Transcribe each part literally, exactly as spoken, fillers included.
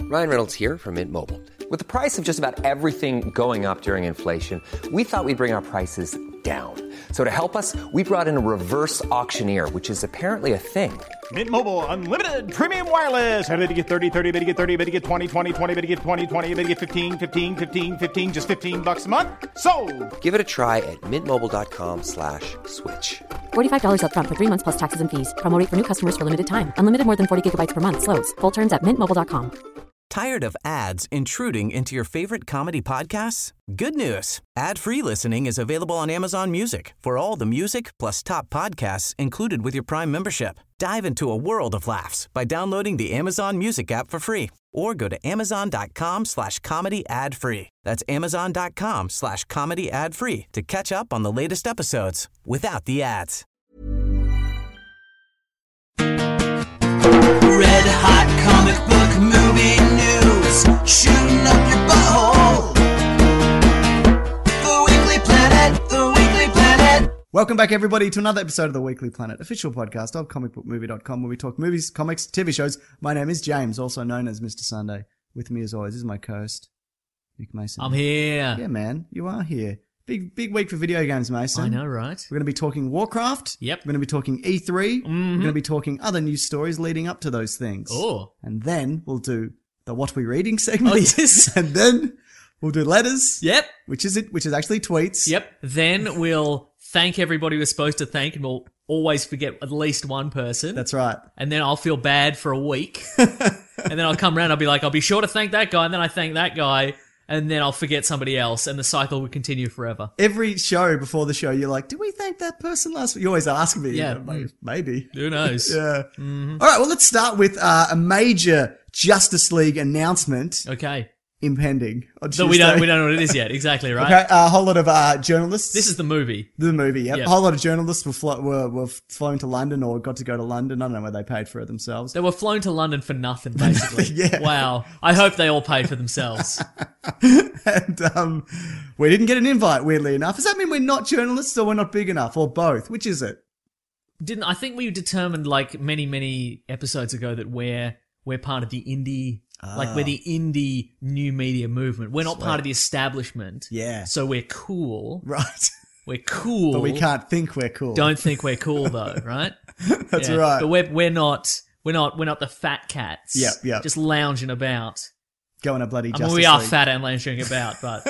Ryan Reynolds here from Mint Mobile. With the price of just about everything going up during inflation, we thought we'd bring our prices down. So to help us, we brought in a reverse auctioneer, which is apparently a thing. Mint Mobile Unlimited Premium Wireless. How to get thirty, thirty, how to get thirty, how to get twenty, twenty, twenty, how to get twenty, twenty, how to get fifteen, fifteen, fifteen, fifteen, just fifteen bucks a month? Sold! Give it a try at mintmobile.com slash switch. forty-five dollars up front for three months plus taxes and fees. Promo rate for new customers for limited time. Unlimited more than forty gigabytes per month. Slows full terms at mint mobile dot com. Tired of ads intruding into your favorite comedy podcasts? Good news. Ad-free listening is available on Amazon Music for all the music plus top podcasts included with your Prime membership. Dive into a world of laughs by downloading the Amazon Music app for free or go to amazon.com slash comedy ad free. That's amazon.com slash comedy ad free to catch up on the latest episodes without the ads. Red hot comic book movie news, shooting up your butthole. The Weekly Planet, The Weekly Planet. Welcome back, everybody, to another episode of the Weekly Planet, official podcast of comic book movie dot com, where we talk movies, comics, T V shows. My name is James, also known as Mister Sunday. With me, as always, is my co-host, Nick Mason. I'm here. Yeah, man, you are here. Big, big week for video games, Mason. I know, right? We're going to be talking Warcraft. Yep. We're going to be talking E three. Mm-hmm. We're going to be talking other news stories leading up to those things. Oh. And then we'll do the What We Reading segment. Oh, yes. And then we'll do letters. Yep. Which is it? Which is actually tweets. Yep. Then we'll thank everybody we're supposed to thank, and we'll always forget at least one person. That's right. And then I'll feel bad for a week. And then I'll come around, I'll be like, I'll be sure to thank that guy, and then I thank that guy, and then I'll forget somebody else, and the cycle will continue forever. Every show before the show, you're like, did we thank that person last week? You always ask me. Yeah. You know, maybe. Who knows? Yeah. Mm-hmm. All right, well, let's start with uh, a major Justice League announcement Okay. impending on So Tuesday. we don't we don't know what it is yet. Exactly, right? Okay, a whole lot of uh, journalists. This is the movie. the movie, yeah. Yep. A whole lot of journalists were, flo- were were flown to London or got to go to London. I don't know where they paid for it themselves. They were flown to London for nothing, basically. Yeah. Wow. I hope they all paid for themselves. And um, we didn't get an invite, weirdly enough. Does that mean we're not journalists or we're not big enough or both? Which is it? Didn't I think we determined like many many episodes ago that we're we're part of the indie like we're the indie new media movement. We're not Sweet. part of the establishment. Yeah. So we're cool. Right. We're cool. But we can't think we're cool. Don't think we're cool though, right? That's Yeah. right. But we're we're not we're not we're not the fat cats. Yep, yep. Just lounging about. Going a bloody I Justice mean, we are League. fat and lounging about, but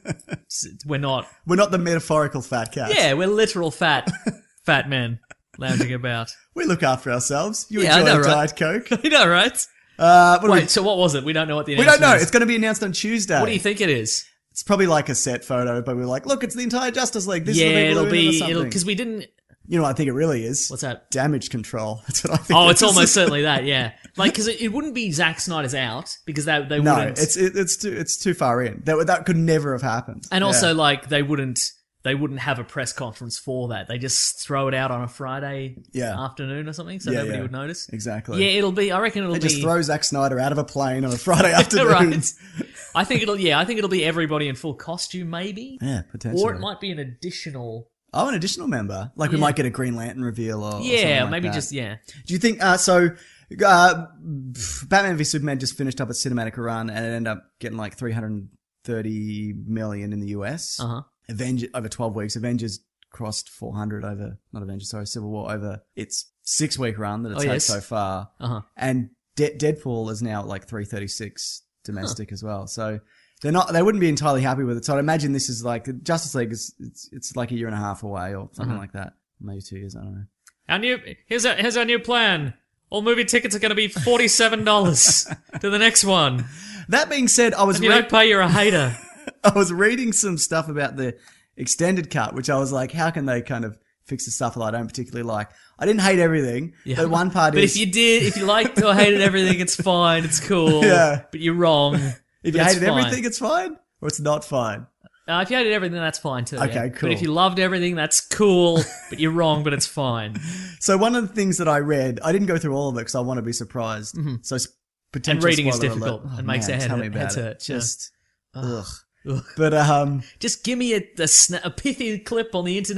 we're not. We're not the metaphorical fat cats. Yeah, we're literal fat fat men lounging about. We look after ourselves. You Yeah, I enjoy know, a right? Diet Coke. You know, right? Uh, what do Wait, we, so what was it? We don't know what the we announcement don't know. is. It's going to be announced on Tuesday. What do you think it is? It's probably like a set photo, but we're like, look, it's the entire Justice League. This yeah, is the people it'll who are in it or be something. it'll because we didn't. You know what I think it really is? What's that? Damage control. That's what I think. Oh, it it's is. almost certainly that. Yeah, like because it, it wouldn't be Zack Snyder's out because they they No, wouldn't. it's it, it's too it's too far in. That that could never have happened. and also Yeah. like they wouldn't they wouldn't have a press conference for that. They just throw it out on a Friday Yeah. afternoon or something, so Yeah, nobody yeah. would notice. Exactly. Yeah, it'll be. I reckon it'll They be. just throw Zack Snyder out of a plane on a Friday afternoon. right. I think it'll. Yeah, I think it'll be everybody in full costume, maybe. Yeah, potentially. Or it might be an additional. Oh, an additional member. Like we Yeah. might get a Green Lantern reveal or or something Yeah, like maybe that. just yeah. Do you think, uh, so, uh, Batman v Superman just finished up its cinematic run and it ended up getting like three hundred thirty million in the U S. Uh huh. Avengers, over twelve weeks, Avengers crossed four hundred over, not Avengers, sorry, Civil War over its six week run that it's Oh, had yes. so far. Uh huh. And De- Deadpool is now at like three thirty-six domestic as well. So they're not, they wouldn't be entirely happy with it. So I'd imagine this is like, Justice League is, it's, it's like a year and a half away or something Uh-huh. like that. Maybe two years, I don't know. Our new here's our here's our new plan. All movie tickets are going to be forty seven dollars to the next one. That being said, I was If you re- don't pay, you're a hater. I was reading some stuff about the extended cut, which I was like, how can they kind of fix the stuff that I don't particularly like? I didn't hate everything, Yeah. but one part But is if you did, if you liked or hated everything, it's fine. It's cool. Yeah. But you're wrong. if But you it's hated fine. everything, it's fine, or it's not fine. Uh, if you hated everything, that's fine too. Okay, yeah. cool. But if you loved everything, that's cool. But you're wrong. But it's fine. So one of the things that I read, I didn't go through all of it because I want to be surprised. So s- potential And reading is spoiler difficult alert. Oh, and makes man, our head- tell me about heads it. hurt, yeah. Just ugh. Ugh. But um, Just give me a a, sna- a pithy clip on the internet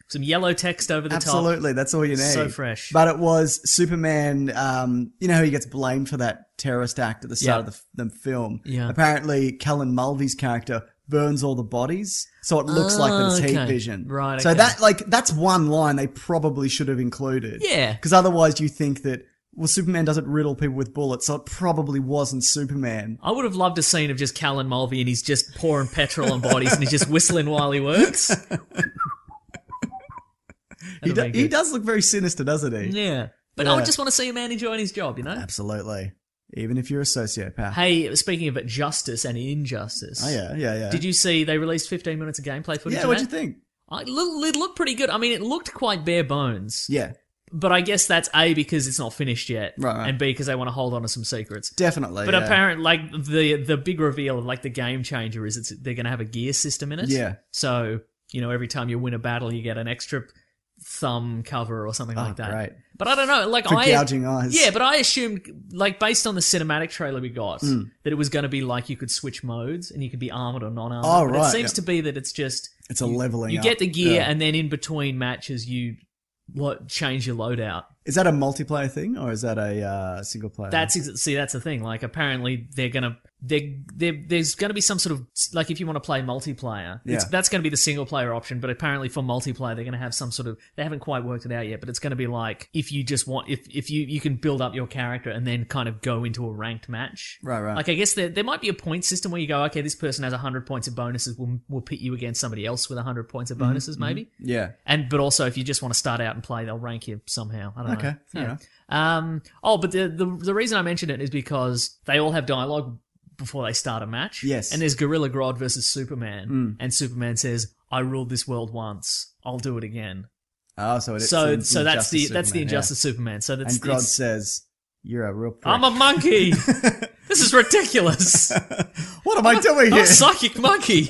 some yellow text over the top. Absolutely, that's all you need. So fresh. But it was Superman, um, you know how he gets blamed for that terrorist act at the start Yeah. of the, the film? Yeah. Apparently, Kellen Mulvey's character burns all the bodies, so it looks like that it's heat Okay. vision. Right, So okay. that, like, that's one line they probably should have included. Yeah. Because otherwise you think that, well, Superman doesn't riddle people with bullets, so it probably wasn't Superman. I would have loved a scene of just Callan Mulvey and he's just pouring petrol on bodies and he's just whistling while he works. He, That'd do, be he good. does look very sinister, doesn't he? Yeah. But Yeah. I would just want to see a man enjoying his job, you know? Absolutely. Even if you're a sociopath. Hey, speaking of justice and injustice. Oh, yeah, yeah, yeah. Did you see they released fifteen minutes of gameplay footage? Yeah, of what'd you that? think? I, it looked- it looked pretty good. I mean, it looked quite bare bones. Yeah, But I guess that's A, because it's not finished yet. Right, right. And B, because they want to hold on to some secrets. definitely. But yeah. apparently, like, the the big reveal of, like, the game changer is it's they're going to have a gear system in it. Yeah. So, you know, every time you win a battle, you get an extra thumb cover or something Oh, like that. great. But I don't know, like, For I... gouging eyes. Yeah, but I assumed, like, based on the cinematic trailer we got, Hmm. that it was going to be like you could switch modes and you could be armored or non-armored. Oh, but right, it seems yeah. to be that it's just... It's a leveling You up. get the gear Yeah. and then in between matches you what change your loadout. Is that a multiplayer thing or is that a uh, single player? That's ex- see, that's the thing. Like, apparently they're gonna, they they there's gonna be some sort of like if you want to play multiplayer, it's, Yeah. that's gonna be the single player option. But apparently for multiplayer, they're gonna have some sort of. They haven't quite worked it out yet, but it's gonna be like if you just want if if you you can build up your character and then kind of go into a ranked match. Right, right. Like I guess there there might be a point system where you go, okay, this person has one hundred points of bonuses, we'll we'll pit you against somebody else with one hundred points Mm-hmm, of bonuses, maybe. yeah. And but also if you just want to start out and play, they'll rank you somehow. I don't know. Okay, fair enough. Um. Oh, but the, the the reason I mentioned it is because they all have dialogue before they start a match. Yes. And there's Gorilla Grodd versus Superman, Mm. and Superman says, "I ruled this world once. I'll do it again." Oh, so it's so the so that's the Injustice that's the Superman, Injustice Superman. So yeah. that's And Grodd it's- says, "You're a real prick." I'm a monkey. This is ridiculous. What am I doing I'm here? a psychic monkey.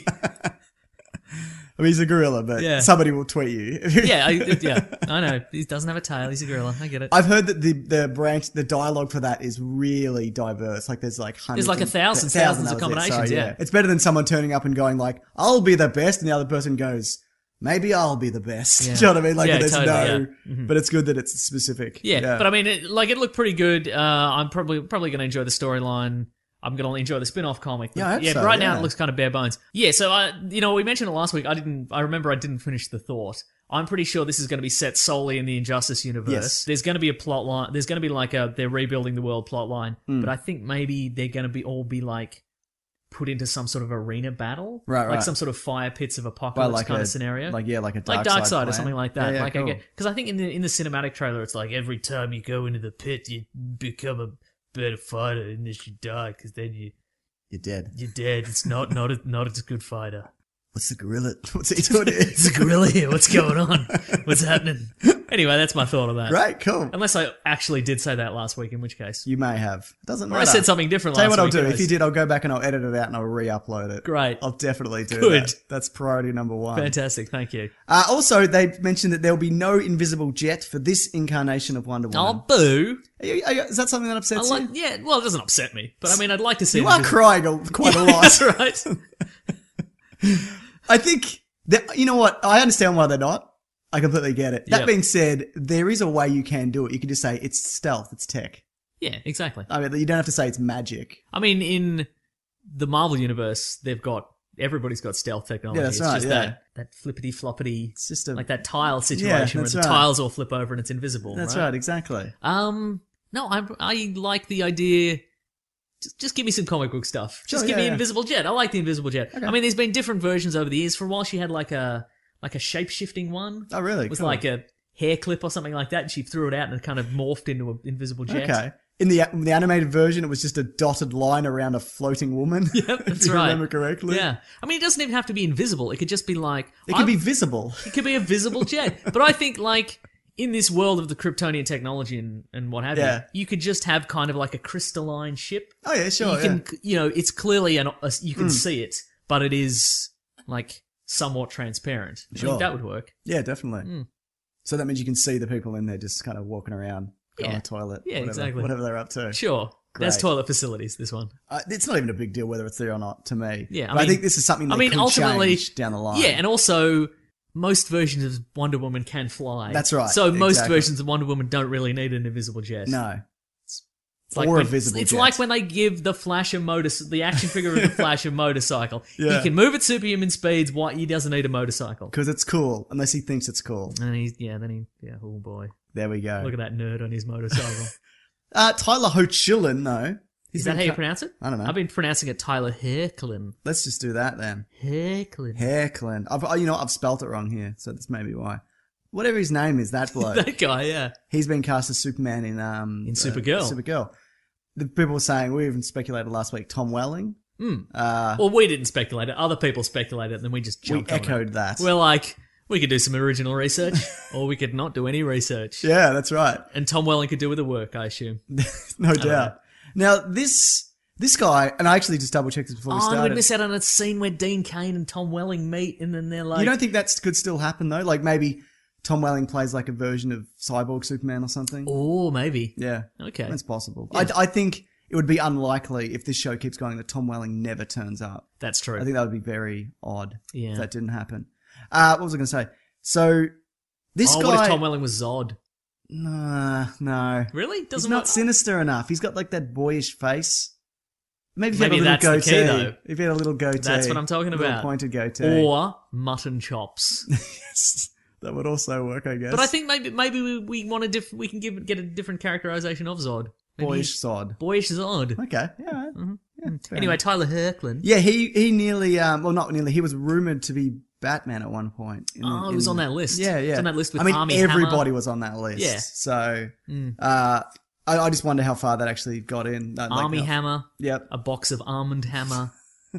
I mean, he's a gorilla, but Yeah. somebody will tweet you. Yeah, I, yeah. I know. He doesn't have a tail. He's a gorilla. I get it. I've heard that the the branch, the dialogue for that is really diverse. Like there's like hundreds. There's like a and- thousand, thousand, thousands that of was it. combinations, So, yeah. It's better than someone turning up and going like, "I'll be the best," and the other person goes, "Maybe I'll be the best." Yeah. Do you know what I mean? Like Yeah, there's totally, no, yeah. Mhm. but it's good that it's specific. Yeah, but I mean, it, like it looked pretty good. Uh, I'm probably probably going to enjoy the storyline. I'm going to enjoy the spin-off comic. But Yeah, I hope yeah. so, but right now yeah. it looks kind of bare bones. Yeah, so I, you know, we mentioned it last week. I didn't. I remember I didn't finish the thought. I'm pretty sure this is going to be set solely in the Injustice universe. Yes. There's going to be a plot line. There's going to be like a they're rebuilding the world plot line. Hmm. But I think maybe they're going to be all be like put into some sort of arena battle, Right, Like right. some sort of fire pits of Well, apocalypse like kind a, of scenario, like yeah, like a like dark Dark side, Side or plan. something like that. Yeah, yeah, like cool. I get because I think in the in the cinematic trailer, it's like every time you go into the pit, you become a better fighter, unless you die, because then you You're dead. you're dead. It's not not a, not a good fighter. What's the gorilla? What's he doing? It's a gorilla here. What's going on? What's happening? Anyway, that's my thought on that. Right, cool. Unless I actually did say that last week, in which case, You may have. Doesn't or matter. I said something different. Tell you last what I'll week, do. and I If you s- did, I'll go back and I'll edit it out and I'll re-upload it. Great. I'll definitely do Good. that. That's priority number one. Fantastic. Thank you. Uh, also, they mentioned that there will be no invisible jet for this incarnation of Wonder Oh, Woman. boo. Are you, are you, is that something that I upsets like. you? Yeah. Well, it doesn't upset me, but I mean, I'd like to see. You it are in- crying a, quite a lot. That's right. I think that, you know what? I understand why they're not. I completely get it. That Yep. being said, there is a way you can do it. You can just say it's stealth, it's tech. Yeah. Exactly. I mean, you don't have to say it's magic. I mean, in the Marvel universe, they've got everybody's got stealth technology. Yeah, that's it's right, just yeah. that that flippity floppity, It's just a like that tile situation where that's the right. tiles all flip over and it's invisible. That's right, exactly. Um, no, I I like the idea. Just, just give me some comic book stuff. Just Sure, give yeah, me yeah. Invisible Jet. I like the Invisible Jet. Okay. I mean, there's been different versions over the years. For a while, she had like a like a shape shifting one. Oh, really? It was Cool. like a hair clip or something like that, and she threw it out and it kind of morphed into an invisible jet. Okay. In the in the animated version, it was just a dotted line around a floating woman. Yep, if that's you right. remember correctly. Yeah. I mean, it doesn't even have to be invisible. It could just be like It could I'm- be visible. It could be a visible jet. But I think, like, in this world of the Kryptonian technology and, and what have Yeah. you, you could just have kind of like a crystalline ship. Oh, yeah, sure. you can, yeah. you know, it's clearly an, a, you can Mm. see it, but it is, like, somewhat transparent. I Sure. think that would work. Yeah, definitely. Mm. So that means you can see the people in there just kind of walking around, going Yeah. to the toilet. Yeah, whatever, exactly. Whatever they're up to. Sure. There's Great. toilet facilities, this one. Uh, it's not even a big deal whether it's there or not to me. Yeah, I But I, mean- think this is something that I mean, could ultimately, change down the line. Yeah, and also, most versions of Wonder Woman can fly. That's right, So most exactly. versions of Wonder Woman don't really need an invisible jet. No. It's like or when, a visible It's jet. like when they give the Flash a motor, the action figure of the Flash a motorcycle. Yeah. He can move at superhuman speeds. Why he doesn't need a motorcycle? Because it's cool, unless he thinks it's cool. And he, yeah, then he, yeah, oh boy, There we go. look at that nerd on his motorcycle. Uh, Tyler Hoechlin, though. He's Is that been how you ca- pronounce it? I don't know. I've been pronouncing it Tyler Herklin. Let's just do that then. Herklin. Hairclin. I've, oh, you know, what? I've spelt it wrong here, so that's maybe why. Whatever his name is, that bloke. That guy, yeah. He's been cast as Superman in um In Supergirl. Uh, Supergirl. The people were saying, we even speculated last week, Tom Welling. Uh, Well, we didn't speculate it. Other people speculated it, and then we just we jumped on it. echoed that. We're like, we could do some original research, or we could not do any research. yeah, that's right. And Tom Welling could do with the work, I assume. No doubt. Now, this this guy, and I actually just double checked this before we Oh, and started. we'd miss out on a scene where Dean Cain and Tom Welling meet, and then they're like, you don't think that could still happen, though? Like, maybe Tom Welling plays like a version of Cyborg Superman or something? oh, maybe. Yeah. Okay. That's possible. Yeah. I, I think it would be unlikely if this show keeps going that Tom Welling never turns up. That's true. I think that would be very odd Yeah. if that didn't happen. Uh, what was I going to say? So, this oh, guy... what if Tom Welling was Zod? Nah, no. Really? He's Doesn't not work? sinister enough. He's got like that boyish face. Maybe if he Maybe had a little that's the goatee. key, though. If he had a little goatee. That's what I'm talking a little about. pointed goatee. Or mutton chops. Yes, that would also work, I guess. But I think maybe maybe we, we want a diff- we can give get a different characterization of Zod. Maybe boyish he's sod. boyish Zod. Okay, yeah, right. yeah fair Anyway, enough. Tyler Herklin. Yeah, he he nearly, um, well, not nearly. He was rumored to be Batman at one point. in- Oh, he in- was on that list. Yeah, He yeah. was on that list with I mean, Armie everybody Hammer. was on that list. Yeah. So, Mm. uh, I, I just wonder how far that actually got in. Like, Army how- Hammer. Yep. A box of almond hammer.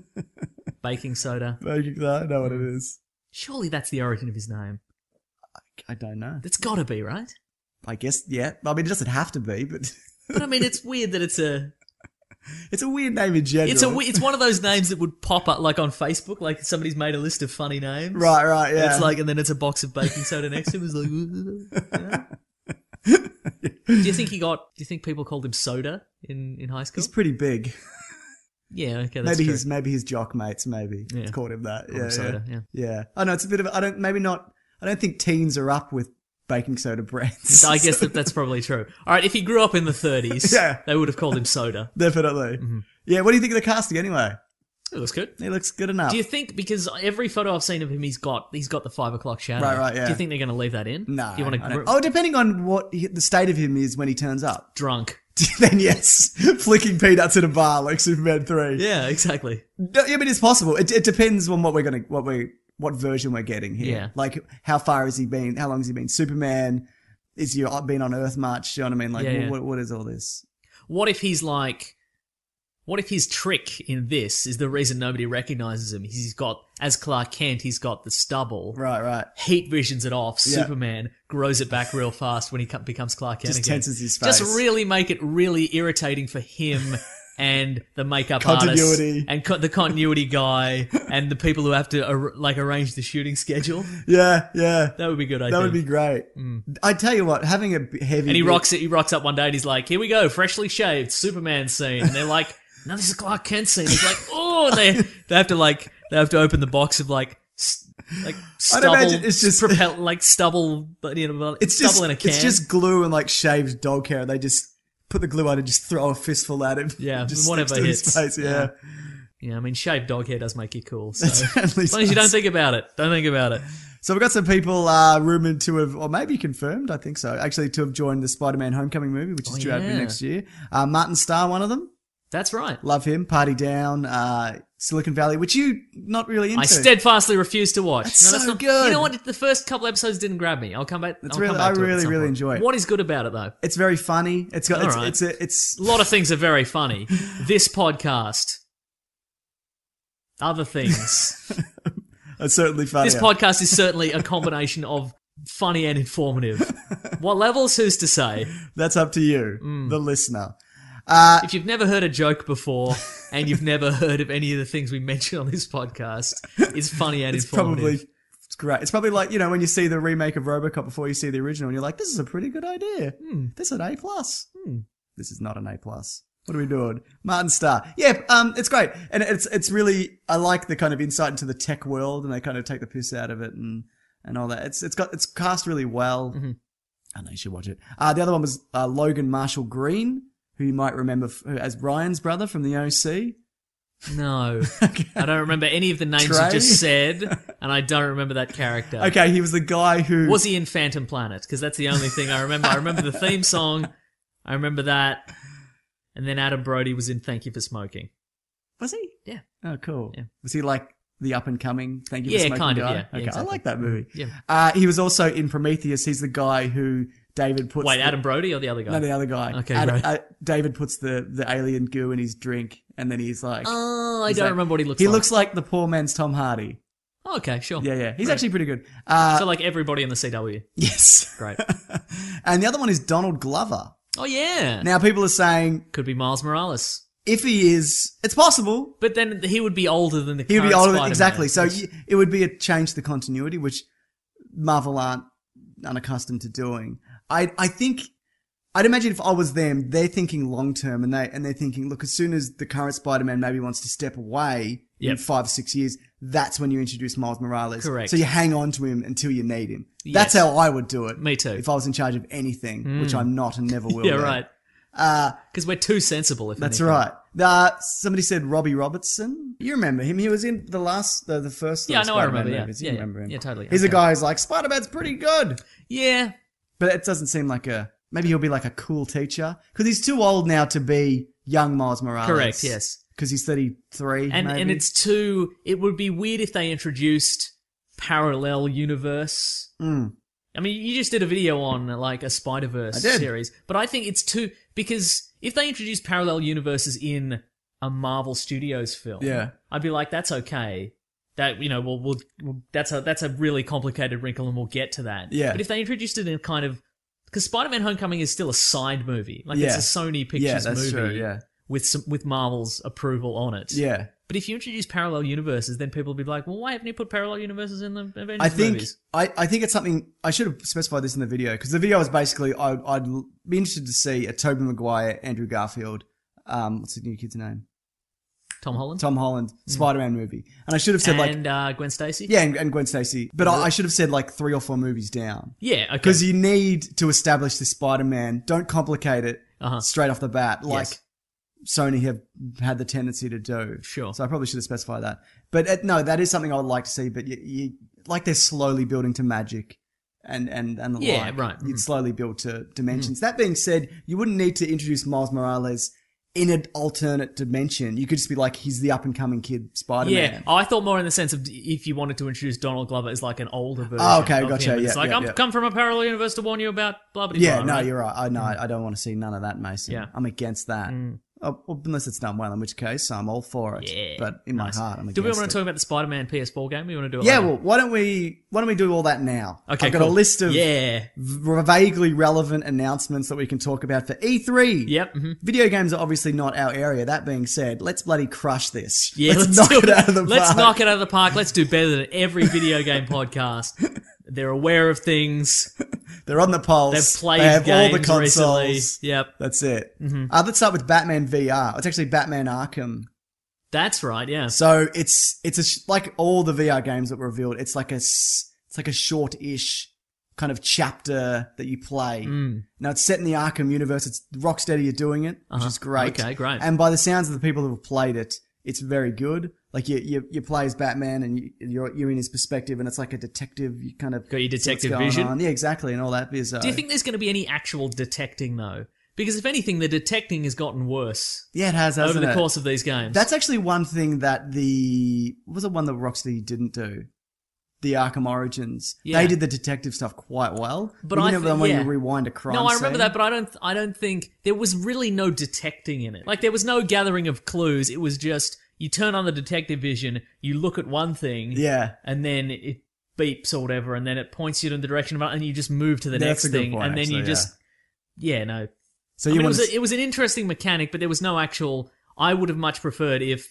Baking soda. I know what it is. Surely that's the origin of his name. I don't know. That's got to be, right? I guess, yeah. I mean, it doesn't have to be, but But I mean, it's weird that it's a it's a weird name in general. it's a we- it's one of those names that would pop up like on Facebook, like somebody's made a list of funny names. Right, right, yeah. It's like, and then it's a box of baking soda next to him. It's like, you know? Do you think he got? Do you think people called him Soda in, in high school? He's pretty big. Yeah, okay, that's Maybe true. his maybe his jock mates maybe Yeah. called him that. Called yeah, him Soda, yeah. yeah. I know it's a bit of I don't maybe not. I don't think teens are up with baking soda brands. I guess that that's probably true. All right, if he grew up in the thirties, Yeah. they would have called him Soda. Definitely. Mm-hmm. Yeah. What do you think of the casting anyway? It looks good. He looks good enough. Do you think because every photo I've seen of him, he's got he's got the five o'clock shadow. Right, right, yeah. Do you think they're going to leave that in? No. Do you want I to don't- oh, depending on what he, the state of him is when he turns up. drunk? Then yes, flicking peanuts in a bar like Superman three. Yeah, exactly. No, I mean, it's possible. It, it depends on what we're gonna, what we, what version we're getting here. Yeah. Like, how far has he been? How long has he been Superman? Is he been on Earth much? You know what I mean? Like, Yeah, yeah. What, what is all this? What if he's like? What if his trick in this is the reason nobody recognizes him? He's got, as Clark Kent, he's got the stubble. Right, right. Heat visions it off. Yeah. Superman grows it back real fast when he co- becomes Clark Kent Just again. tenses his face. Just really make it really irritating for him and the makeup Continuity. artist and co- the continuity guy and the people who have to ar- like arrange the shooting schedule. Yeah, yeah. That would be good. I That think. would be great. I tell you what, having a b- heavy And he bit- rocks it. He rocks up one day and he's like, "Here we go, freshly shaved Superman scene." And they're like, "No, this is Clark Kent scene." He's like, "Oh," and they they have to like they have to open the box of like s- like stubble, imagine it's just- propel, like stubble, you know, It's stubble just, in a can. it's just glue and like shaved dog hair. They just put the glue on and just throw a fistful at him. Yeah, just whatever sticks to his hits. face. Yeah. Yeah. Yeah, I mean, shaved dog hair does make you cool. So It certainly as long as you don't does. think about it, don't think about it. So we've got some people uh, rumored to have, or maybe confirmed, I think so, actually to have joined the Spider-Man Homecoming movie, which is Oh, due out yeah. next year. Uh, Martin Starr, one of them. That's right. Love him. Party Down, uh, Silicon Valley, which you not really into. I steadfastly refuse to watch. That's no, so not, good. You know what? The first couple episodes didn't grab me. I'll come back. It's I'll really- come back I to it at really, some really point. enjoy it. What is good about it, though? It's very funny. It's got, it's, All right. it's, a, it's, A lot of things are very funny. This podcast, other things. it's certainly funny. This podcast is certainly a combination of funny and informative. What levels? Who's to say? That's up to you, Mm. the listener. Uh, If you've never heard a joke before and you've never heard of any of the things we mention on this podcast, it's funny and it's informative. probably, it's great. It's probably like, you know, when you see the remake of RoboCop before you see the original and you're like, this is a pretty good idea. Hmm. This is an A plus. This is not an A plus. What are we doing? Martin Starr. Yeah, um, it's great. And it's, it's really, I like the kind of insight into the tech world and they kind of take the piss out of it and, and all that. It's it's got it's cast really well. Mm-hmm. I know you should watch it. Uh, the other one was uh, Logan Marshall Green, who you might remember f- as Ryan's brother from the O C. No. I don't remember any of the names Trey? you just said, and I don't remember that character. Okay, he was the guy who Was he in Phantom Planet? Because that's the only thing I remember. I remember the theme song. I remember that. And then Adam Brody was in Thank You for Smoking. was he? Yeah. Oh, cool. Yeah. Was he like the up and coming? Thank you. Yeah, for smoking kind of, guy? yeah. Yeah, Okay, exactly. I like that movie. Yeah. Uh, he was also in Prometheus. He's the guy who David puts. Wait, the, Adam Brody or the other guy? No, the other guy. Okay, Adam, right. uh, David puts the the alien goo in his drink, and then he's like, Oh, I he's don't like- remember what he looks He like. looks like the poor man's Tom Hardy. Oh, okay, sure. Yeah, yeah. He's Right. actually pretty good. Uh, So like everybody in the C W. yes. Great. And the other one is Donald Glover. Oh, yeah. Now people are saying Could be Miles Morales. if he is, it's possible. But then he would be older than the He would be current older. Spider-Man, Exactly. So which- y- it would be a change to the continuity, which Marvel aren't unaccustomed to doing. I I think I'd imagine if I was them, they're thinking long term, and they and they're thinking, look, as soon as the current Spider-Man maybe wants to step away in Yep. five or six years, that's when you introduce Miles Morales. Correct. So you hang on to him until you need him. That's Yes. how I would do it. Me too. If I was in charge of anything, which I'm not and never will. yeah, be. right. Uh, Because we're too sensible. If that's anything. right. Uh, somebody said Robbie Robertson. You remember him? He was in the last, the, the first. Yeah, I uh, know, I Spider-Man remember, yeah. movies. You Yeah, yeah. remember him? Yeah, totally. He's a Okay. guy who's like Spider-Man's pretty good, Yeah. but it doesn't seem like a. Maybe he'll be like a cool teacher because he's too old now to be young Miles Morales. Correct. Yes. Because he's thirty-three. And maybe. and it's too. It would be weird if they introduced parallel universe. Mm. I mean, you just did a video on like a Spider-Verse I did. series, but I think it's too because if they introduce parallel universes in a Marvel Studios film, Yeah. I'd be like, that's okay. That you know, we'll, we'll, we'll that's a that's a really complicated wrinkle, and we'll get to that. Yeah. But if they introduced it in a kind of because Spider-Man: Homecoming is still a side movie, like Yeah. it's a Sony Pictures Yeah, that's movie true, yeah. with some with Marvel's approval on it. Yeah. But if you introduce parallel universes, then people will be like, well, why haven't you put parallel universes in the Avengers I think movies? I, I think it's something I should have specified this in the video because the video is basically I, I'd be interested to see a Tobey Maguire, Andrew Garfield, um, what's the new kid's name? Tom Holland? Tom Holland Spider-Man movie, and I should have said like and uh, Gwen Stacy? yeah, and, and Gwen Stacy, but I, I should have said like three or four movies down Yeah, okay. because you need to establish the Spider-Man. Don't complicate it Uh-huh. straight off the bat, like Yes. Sony have had the tendency to do. Sure. So I probably should have specified that. But uh, no, that is something I would like to see. But you, you like they're slowly building to magic. And, and, and the Yeah, like. right. You'd Mhm. slowly build to dimensions. That being said, you wouldn't need to introduce Miles Morales in an alternate dimension. You could just be like, he's the up and coming kid Spider-Man. Yeah, oh, I thought more in the sense of if you wanted to introduce Donald Glover as like an older version. Oh, okay, of gotcha, him. It's yeah, like yeah, I'm yeah. come from a parallel universe to warn you about blah blah blah. Yeah, no, right? you're right. I know. I don't want to see none of that, Mason. Yeah. I'm against that. Oh, well, unless it's done well, in which case I'm all for it. Yeah, But in nice. my heart, I'm against Do we want it. to talk about the Spider-Man P S four game? We want to do it? Yeah, later? well, why don't we why don't we do all that now? Okay, I've got cool. a list of Yeah. v- vaguely relevant announcements that we can talk about for E three. Yep. mhm. Video games are obviously not our area. That being said, let's bloody crush this. Yeah, let's, let's, knock do it out of the Let's park. knock it out of the park. Let's do better than every video game podcast. They're aware of things. They're on the pulse. They've played they have games all the consoles. recently. Yep. That's it. Uh, let's start with Batman V R. It's actually Batman Arkham. That's right, yeah. So it's it's a sh- like all the V R games that were revealed. It's like a s- it's like a short-ish kind of chapter that you play. Mm. Now it's set in the Arkham universe. It's Rocksteady are doing it, which Uh-huh. is great. Okay, great. And by the sounds of the people who have played it, it's very good. Like you you, you play as Batman and you, you're you're in his perspective, and it's like a detective. You kind of Got your see what's detective going vision. on. Yeah, exactly, and all that. Bizarre. Do you think there's going to be any actual detecting, though? Because if anything, the detecting has gotten worse Yeah, it has hasn't over the it? course of these games. That's actually one thing that the what was the one that Rocksteady didn't do. The Arkham Origins. Yeah. They did the detective stuff quite well. But you I know thi- when yeah. you rewind a crime No, I remember scene? that, but I don't. I don't think there was really no detecting in it. Like there was no gathering of clues. It was just you turn on the detective vision, you look at one thing, Yeah. and then it beeps or whatever, and then it points you in the direction of it, and you just move to the That's next a good thing, point, and then you actually, just yeah, no. So I you mean, it want was to a, it was an interesting mechanic, but there was no actual. I would have much preferred if.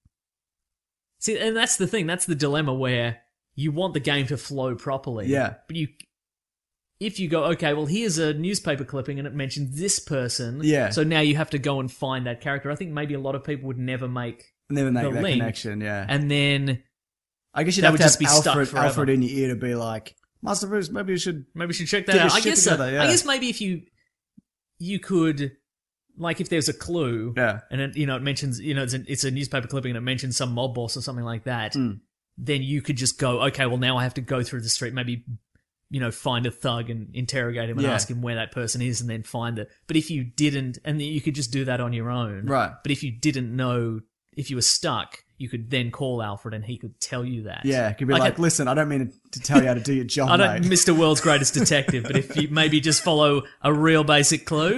See, and that's the thing. That's the dilemma where you want the game to flow properly. Yeah. But you, if you go, okay, well, here's a newspaper clipping and it mentions this person. Yeah. So now you have to go and find that character. I think maybe a lot of people would never make, never make the that link, connection, yeah. and then I guess you'd that have would to just have be stuck Alfred, forever. Alfred in your ear to be like, Master Bruce, maybe you should. Maybe we should check that Get your out. I shit guess. So. together, yeah. I guess maybe if you you could, like, if there's a clue, Yeah. and it, you know, it mentions, you know, it's a, it's a newspaper clipping and it mentions some mob boss or something like that. Mm. Then you could just go, okay, well now I have to go through the street, maybe, you know, find a thug and interrogate him and Yeah. ask him where that person is, and then find it. But if you didn't, and you could just do that on your own, Right. But if you didn't know, if you were stuck, you could then call Alfred and he could tell you that. Yeah, it could be Like like, a- listen, I don't mean to tell you how to do your job, I don't, mate. Mister World's Greatest Detective, but if you maybe just follow a real basic clue.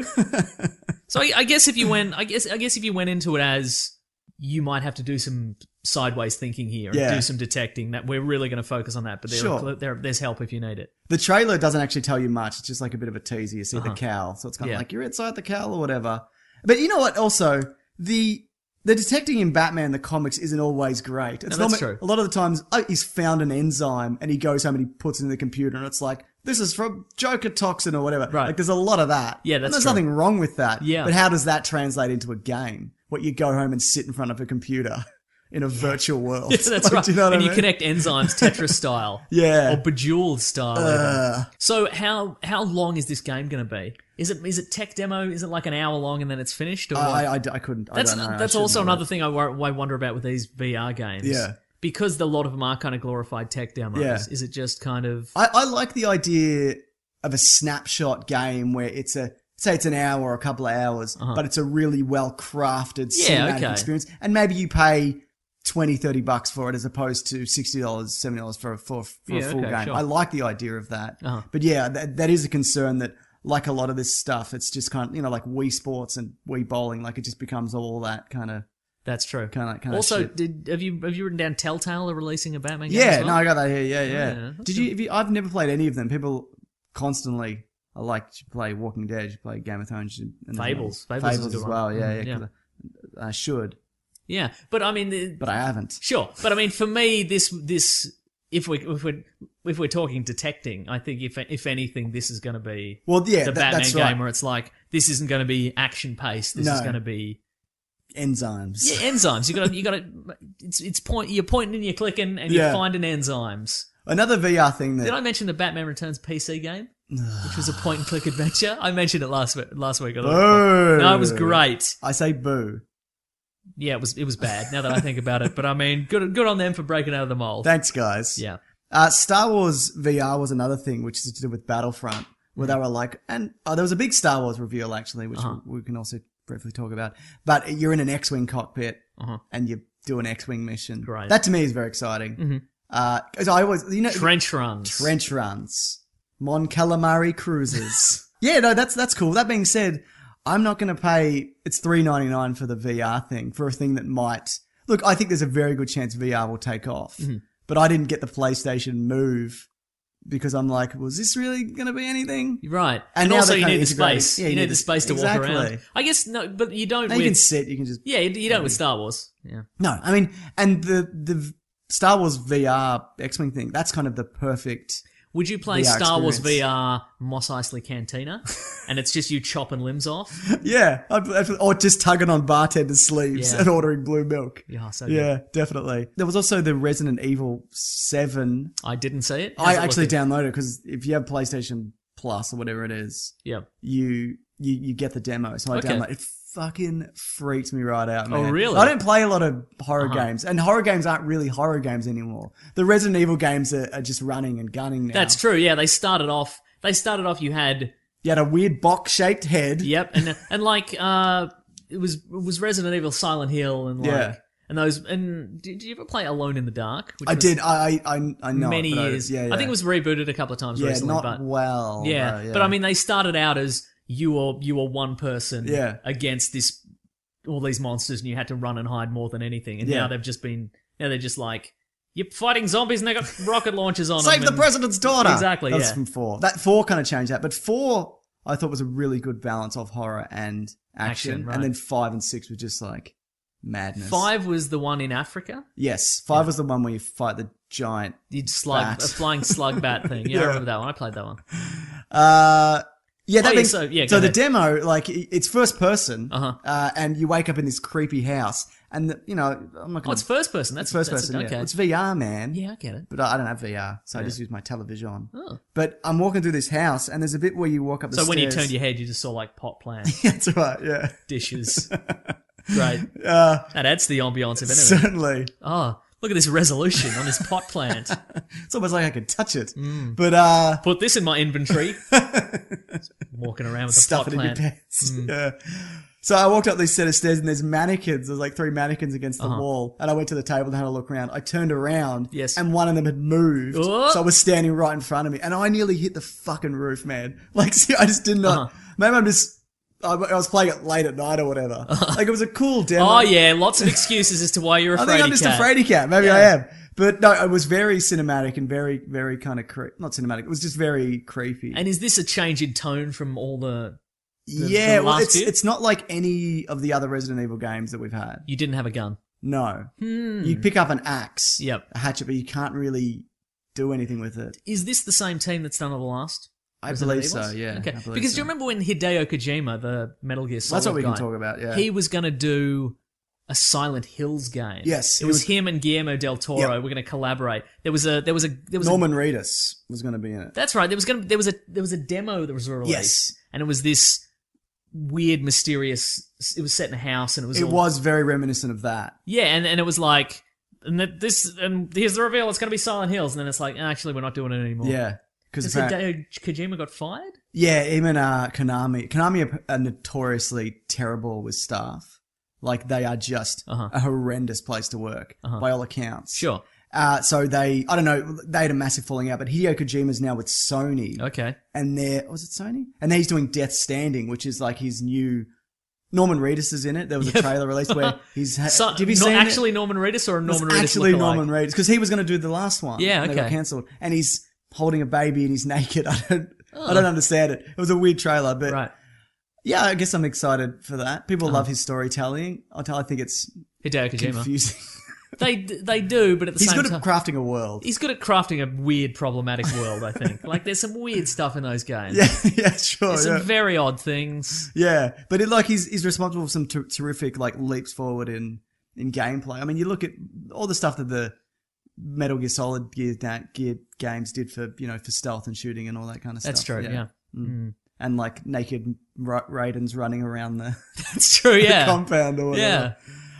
So I, I guess if you went, I guess, I guess if you went into it as you might have to do some sideways thinking here and Yeah. do some detecting, that we're really going to focus on that. But there, Sure. are cl- there, there's help if you need it. The trailer doesn't actually tell you much. It's just like a bit of a teaser. You see the cowl. So it's kind of Uh-huh. Yeah. like you're inside the cowl or whatever. But you know what? Also, the the detecting in Batman, the comics, isn't always great. It's No, that's not, true. A lot of the times, oh, he's found an enzyme and he goes home and he puts it in the computer and it's like, this is from Joker toxin or whatever. Right. Like, there's a lot of that. Yeah, And that's there's true. nothing wrong with that. Yeah. But how does that translate into a game? What, you go home and sit in front of a computer in a virtual world? Yeah, that's Like, right. Do you know what and I you mean? connect enzymes Tetris style. Yeah. Or Bejeweled style. Uh. even. So how how long is this game going to be? Is it is it tech demo? Is it like an hour long and then it's finished? Or what? I, I, I couldn't. That's I don't know. I that's shouldn't also know. another thing I, wor- I wonder about with these V R games. Yeah. Because a lot of them are kind of glorified tech demos. Yeah. Is it just kind of I, I like the idea of a snapshot game where it's a say it's an hour or a couple of hours, but it's a really well crafted Yeah, cinematic okay. experience, and maybe you pay twenty, thirty bucks for it as opposed to sixty dollars, seventy dollars for a for, for Yeah, a full okay, game. sure. I like the idea of that, Uh-huh. but yeah, that, that is a concern that. Like a lot of this stuff, it's just kind of, you know, like Wii Sports and Wii Bowling, like it just becomes all that kind of, that's true? kind of, kind of Also, shit. did have you have you written down Telltale are releasing a Batman game? Yeah, as well? no, I got that here. Yeah, yeah. yeah, that's Did you, if you? I've never played any of them. People constantly are like, you should play Walking Dead, you should play Game of Thrones, you should, and Fables. then- Fables is a Fables good as one. well. Yeah, Mm, yeah. 'cause I, I should, Yeah, but I mean, the, but I haven't. sure. But I mean, for me, this this if we if we if we're talking detecting, I think if if anything, this is going to be Well, yeah, the that- Batman that's game right. where it's like this isn't going to be action paced. This is No. going to be Enzymes. yeah enzymes. You got to you got to it's it's point you're pointing and you're clicking and you're Yeah. finding enzymes. Another V R thing that Did I mention the Batman Returns P C game, which was a point and click adventure? I mentioned it last week. Last week. Boo. No, it was great. I say boo. Yeah, it was it was bad. Now that I think about it, but I mean, good good on them for breaking out of the mold. Thanks, guys. Yeah. Uh, Star Wars V R was another thing, which is to do with Battlefront, where they were like, and oh, there was a big Star Wars reveal actually, which Uh-huh. we, we can also briefly talk about. But you're in an X-wing cockpit Uh-huh. and you do an X-wing mission. Great. That to me is very exciting. Mm-hmm. Uh, 'cause I always, you know, Trench runs. trench runs, Mon Calamari cruises. Yeah, no, that's that's cool. That being said, I'm not going to pay. It's three ninety-nine for the V R thing for a thing that might look. I think there's a very good chance V R will take off, Mm-hmm. but I didn't get the PlayStation Move because I'm like, was this really going to be anything? Right. And And, now also they're you kinda need the integrating- space. yeah, you, need the space to exactly. walk around. I guess no, but you don't Now with you can sit. You can just yeah, you, you don't with Star Wars. Yeah. no. I mean, and the the Star Wars V R X-wing thing. That's kind of the perfect. Would you play V R Star Wars experience. V R Mos Eisley Cantina, and it's just you chopping limbs off? Yeah, I'd- I'd- or just tugging on bartenders' sleeves Yeah. and ordering blue milk. Yeah, so Yeah, definitely. There was also the Resident Evil seven. I didn't see it. How's I it actually looking? downloaded it because if you have PlayStation Plus or whatever it is, Yeah. you you, you get the demo. So I Okay. downloaded it. Fucking freaks me right out, man. Oh, really? I don't play a lot of horror Uh-huh. games, and horror games aren't really horror games anymore. The Resident Evil games are, are just running and gunning now. That's true. Yeah, they started off. They started off. You had You had a weird box-shaped head. yep, and and like uh, it was it was Resident Evil, Silent Hill, and like Yeah. and those. And did you ever play Alone in the Dark? Which I was did. I I I, I know. many it, but I- years. yeah, yeah. I think it was rebooted a couple of times yeah, recently, not but well. yeah. uh, yeah. But I mean, they started out as you were you were one person Yeah. against this all these monsters, and you had to run and hide more than anything. And Yeah. now they've just been now they're just like you're fighting zombies, and they got rocket launchers on Save them. the and- president's daughter. Exactly, That's yeah. from four. That four kind of changed that, but four I thought was a really good balance of horror and action, Action, right. and then five and six were just like madness. Five was the one in Africa. yes, five was the one where you fight the giant. You'd slug Bat. a flying slug bat thing. Yeah, I Yeah. remember that one. I played that one. Uh, yeah, that Oh, yeah, being, so- yeah, go so the ahead. demo, like, i- it's first person, Uh-huh. uh, and you wake up in this creepy house, And the, you know, I'm not Oh, going. it's first person. That's first that's, person. Okay. Yeah. It's V R, man. Yeah, I get it. But I I don't have V R, so I Yeah. just use my television. Oh. But I'm walking through this house, and there's a bit where you walk up the So stairs. when you turned your head, you just saw like pot plants, That's right. Yeah. dishes. Great. Uh, That adds to the ambiance of anything. certainly. Oh, look at this resolution on this pot plant. It's almost like I could touch it. Mm. But uh, Put this in my inventory. Walking around with a stuff pot it in your plant. pants. Yeah. So I walked up these set of stairs, and there's mannequins. There's like three mannequins against the Uh-huh. wall. And I went to the table and had a look around. I turned around. Yes. And one of them had moved. Oh. So I was standing right in front of me. And I nearly hit the fucking roof, man. Like, see, I just did not. Uh-huh. Maybe I'm just. I I was playing it late at night or whatever. Like, it was a cool demo. Oh yeah, lots of excuses as to why you're I afraid. think I'm just a fraidy cat. Maybe I am. But no, it was very cinematic and very, very kind of cre- not cinematic. It was just very creepy. And is this a change in tone from all the? the yeah, the well, last it's bit? it's not like any of the other Resident Evil games that we've had. You didn't have a gun. No, Hmm. you pick up an axe, Yep. a hatchet, but you can't really do anything with it. Is this the same team that's done all the last? I Resident believe Evils? so. Yeah. Okay. I believe Because so. do you remember when Hideo Kojima, the Metal Gear Solid That's what we guy, can talk about. Yeah. he was going to do a Silent Hills game. Yes, It it was, was- him and Guillermo del Toro. Yep. We're going to collaborate. There was a there was a there was Norman a, Reedus was going to be in it. That's right. There was going to there was a there was a demo that was released. Yes. And it was this weird, mysterious. It was set in a house, and it was It all, was very reminiscent of that. yeah, and and it was like, and that this and here's the reveal. It's going to be Silent Hills, and then it's like, actually, we're not doing it anymore. Yeah. Because Because Hideo Kojima got fired. yeah, even uh, Konami. Konami are, are notoriously terrible with staff. Like, they are just Uh-huh. a horrendous place to work, by all accounts. Sure. Uh, so they, I don't know, they had a massive falling out, but Hideo Kojima's now with Sony. Okay. And they're, was it Sony? And then he's doing Death Standing, which is like his new, Norman Reedus is in it. There was a trailer released where he's, ha- So, have you not seen actually it? Norman Reedus or a It was Norman Reedus actually lookalike? Norman Reedus, because he was going to do the last one. Yeah, and They got okay. cancelled. And he's holding a baby and he's naked. I don't, I don't understand it. It was a weird trailer, but Right. yeah, I guess I'm excited for that. People love his storytelling. I I think it's Hideo Kojima. confusing. They they do, but at the He's same good time, at crafting a world. he's good at crafting a weird, problematic world. I think. Like, there's some weird stuff in those games. Yeah, yeah, sure. There's some Yeah. very odd things. Yeah, but it, like he's he's responsible for some ter- terrific like leaps forward in in gameplay. I mean, you look at all the stuff that the Metal Gear Solid Gear, Gear games did for you know for stealth and shooting and all that kind of That's stuff. true. Yeah, Mm. And like naked Ra- Raidens running around the, that's true. Yeah, the compound or yeah. whatever.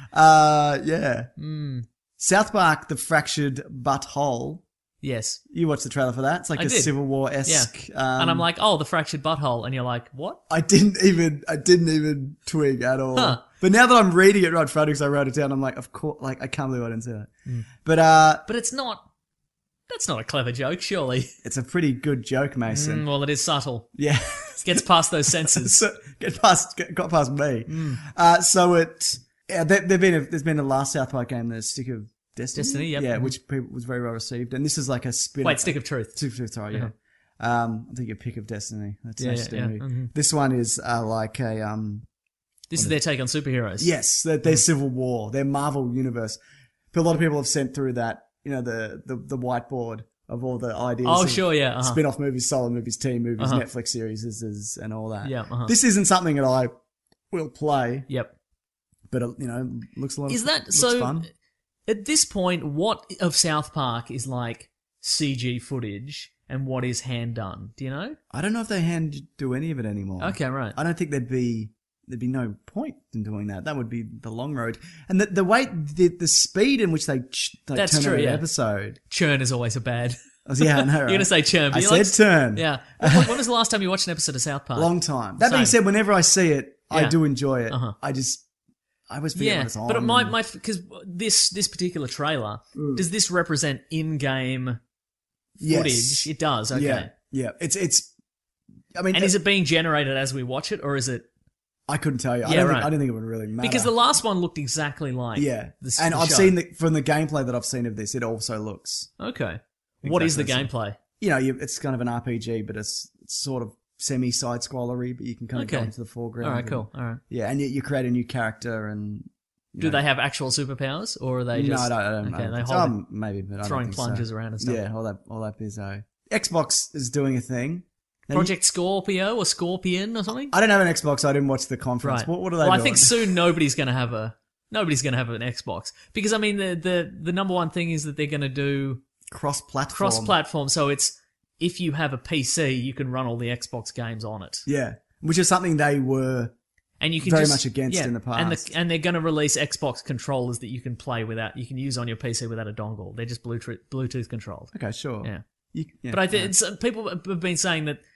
Uh, yeah. Mm. South Park: The Fractured Butthole. Yes, You watched the trailer for that? It's like I a did. Civil War esque. Um, and I'm like, oh, the fractured butthole, and you're like, what? I didn't even, I didn't even twig at all. Huh. But now that I'm reading it right in front of me, because I wrote it down, I'm like, of course, like, I can't believe I didn't see that. Mm. But, uh, But it's not. That's not a clever joke, surely. it's a pretty good joke, Mason. Mm, well, it is subtle. Yeah. Gets past those senses. so, get past, get, got past me. Mm. Uh, so it, yeah, there, there've been a, there's been a last South Park game, the Stick of Destiny. Destiny, yep. Yeah, Mhm. which people, was very well received. And this is like a spin Wait, Stick of Truth. Stick of Truth, sorry, yeah. Uh-huh. Um, I think your pick of Destiny. That's Yeah, no yeah, Destiny. yeah. Mhm. This one is, uh, like a, um, This is their take on superheroes. Yes, their, their Civil War, their Marvel universe. But a lot of people have sent through that, you know, the the, the whiteboard of all the ideas. Oh, of sure, yeah. Uh-huh. Spin-off movies, solo movies, team movies, Uh-huh. Netflix series, is, is, and all that. Yeah, uh-huh. This isn't something that I will play, Yep. but it, you know, looks a lot. Is of, that looks so? Fun. At this point, what of South Park is like C G footage and what is hand done? Do you know? I don't know if they hand do any of it anymore. Okay, right. I don't think there'd be there'd be no point in doing that. That would be the long road, and the the way the the speed in which they, ch- they That's turn true, out an yeah. episode. Churn is always a bad. Oh, yeah, I know. You're right? gonna say churn. But I you said like, turn. Yeah. When, when was the last time you watched an episode of South Park? Long time. That being Same. said, whenever I see it, I Yeah. do enjoy it. Uh-huh. I just, I always forget Yeah, when it's on. but my my because this this particular trailer does this represent in-game Yes. footage? It does. Okay. Yeah, yeah. It's it's. I mean, And is it being generated as we watch it, or is it? I couldn't tell you. I Yeah, don't right. think I don't think it would really matter Because the last one looked exactly like. yeah, The, and the I've show. seen the, from the gameplay that I've seen of this, it also looks. Okay. What is the Exactly. gameplay? You know, you, it's kind of an R P G, but it's, it's sort of semi side scrollery, but you can kind of go Okay. into the foreground. All right, and- cool. All right. Yeah, and you, you create a new character, and you Do know, they have actual superpowers, or are they no, just I don't. I don't, okay? I don't They think hold so. it- Um, maybe, but I don't throwing think so. plunges around and stuff. Yeah, all that, all that bizzo. Xbox is doing a thing. Now, Project Scorpio or Scorpion or something. I don't have an Xbox. So I didn't watch the conference. Right. What, what are they well, doing? I think soon nobody's going to have a Nobody's going to have an Xbox because I mean the the the number one thing is that they're going to do Cross-platform. cross-platform. So it's if you have a P C, you can run all the Xbox games on it. Yeah, which is something they were And you can very just, much against yeah, in the past. And, the, and they're going to release Xbox controllers that you can play without, you can use on your P C without a dongle. They're just Bluetooth Bluetooth controlled. Okay, sure. Yeah. You, yeah But I think yeah. it's, people have been saying that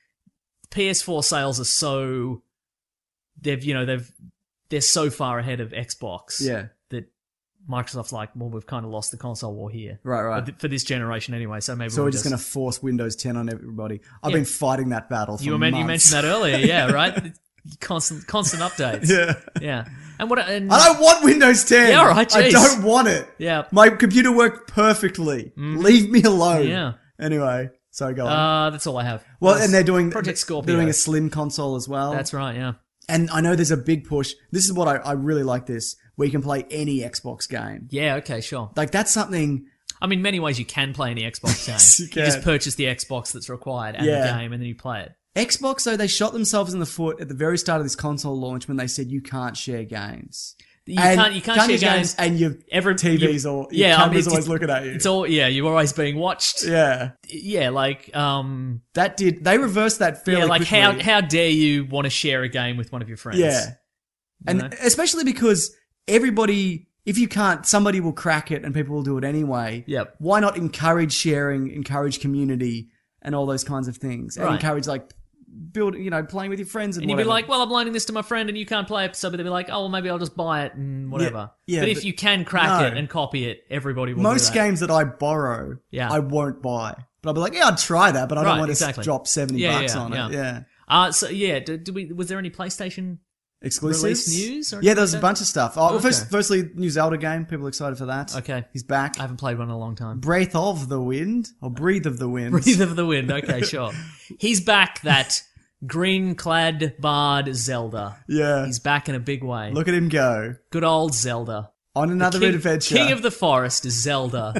P S four sales are so they've you know they've they're so far ahead of Xbox Yeah. that Microsoft's like, well, we've kind of lost the console war here, Right, right. For, th- for this generation anyway. So maybe So we'll we're just going to force Windows ten on everybody. I've Yeah. been fighting that battle for You, meant, you months. mentioned that earlier, yeah, right? Constant constant updates, Yeah. yeah. And what? And, I don't want Windows ten. Yeah, all right, I jeez. don't want it. Yeah. My computer worked perfectly. Leave me alone. Yeah. Anyway, sorry, go on. Uh, that's all I have. well, That's and they're doing Project Scorpio. They're doing a slim console as well. That's right, yeah. And I know there's a big push. This is what I, I really like this, where you can play any Xbox game. Yeah, okay, sure. Like, that's something... I mean, many ways you can play any Xbox game. Yes, you You just can. purchase the Xbox that's required and Yeah. the game, and then you play it. Xbox, though, they shot themselves in the foot at the very start of this console launch when they said you can't share games. You And can't. You can't, share games. and your Every T V's you- or your yeah, I mean, camera's it's- always looking at you. It's all yeah. You're always being watched. yeah. Yeah, like um, That did... They reversed that fairly yeah, like quickly. how how dare you want to share a game with one of your friends? Yeah. And know? especially because everybody, if you can't, somebody will crack it and people will do it anyway. Yep. Why not encourage sharing, encourage community and all those kinds of things? And Right. encourage, like, build, you know, playing with your friends and, And you'd whatever. be like, well, I'm loaning this to my friend and you can't play it, so they'd be like, oh, well, maybe I'll just buy it and whatever. yeah, but if but- you can crack no. it and copy it, everybody will do most that. games that I borrow, Yeah. I won't buy. But I'll be like, yeah, I'd try that, but I don't Right, want to exactly. drop seventy Yeah, bucks yeah, on yeah. it. Yeah. Uh, so yeah, did, did we? Was there any PlayStation? Exclusives? Release news or Yeah, anything there's like a that? bunch of stuff. Oh, well, Okay. first, firstly, new Zelda game. People are excited for that. Okay. He's back. I haven't played one in a long time. Breath of the Wind, or Breathe of the Wind. Breathe of the Wind. Okay, sure. He's back. That green-clad bard Zelda. Yeah. He's back in a big way. Look at him go. Good old Zelda. On another King, adventure. King of the Forest is Zelda.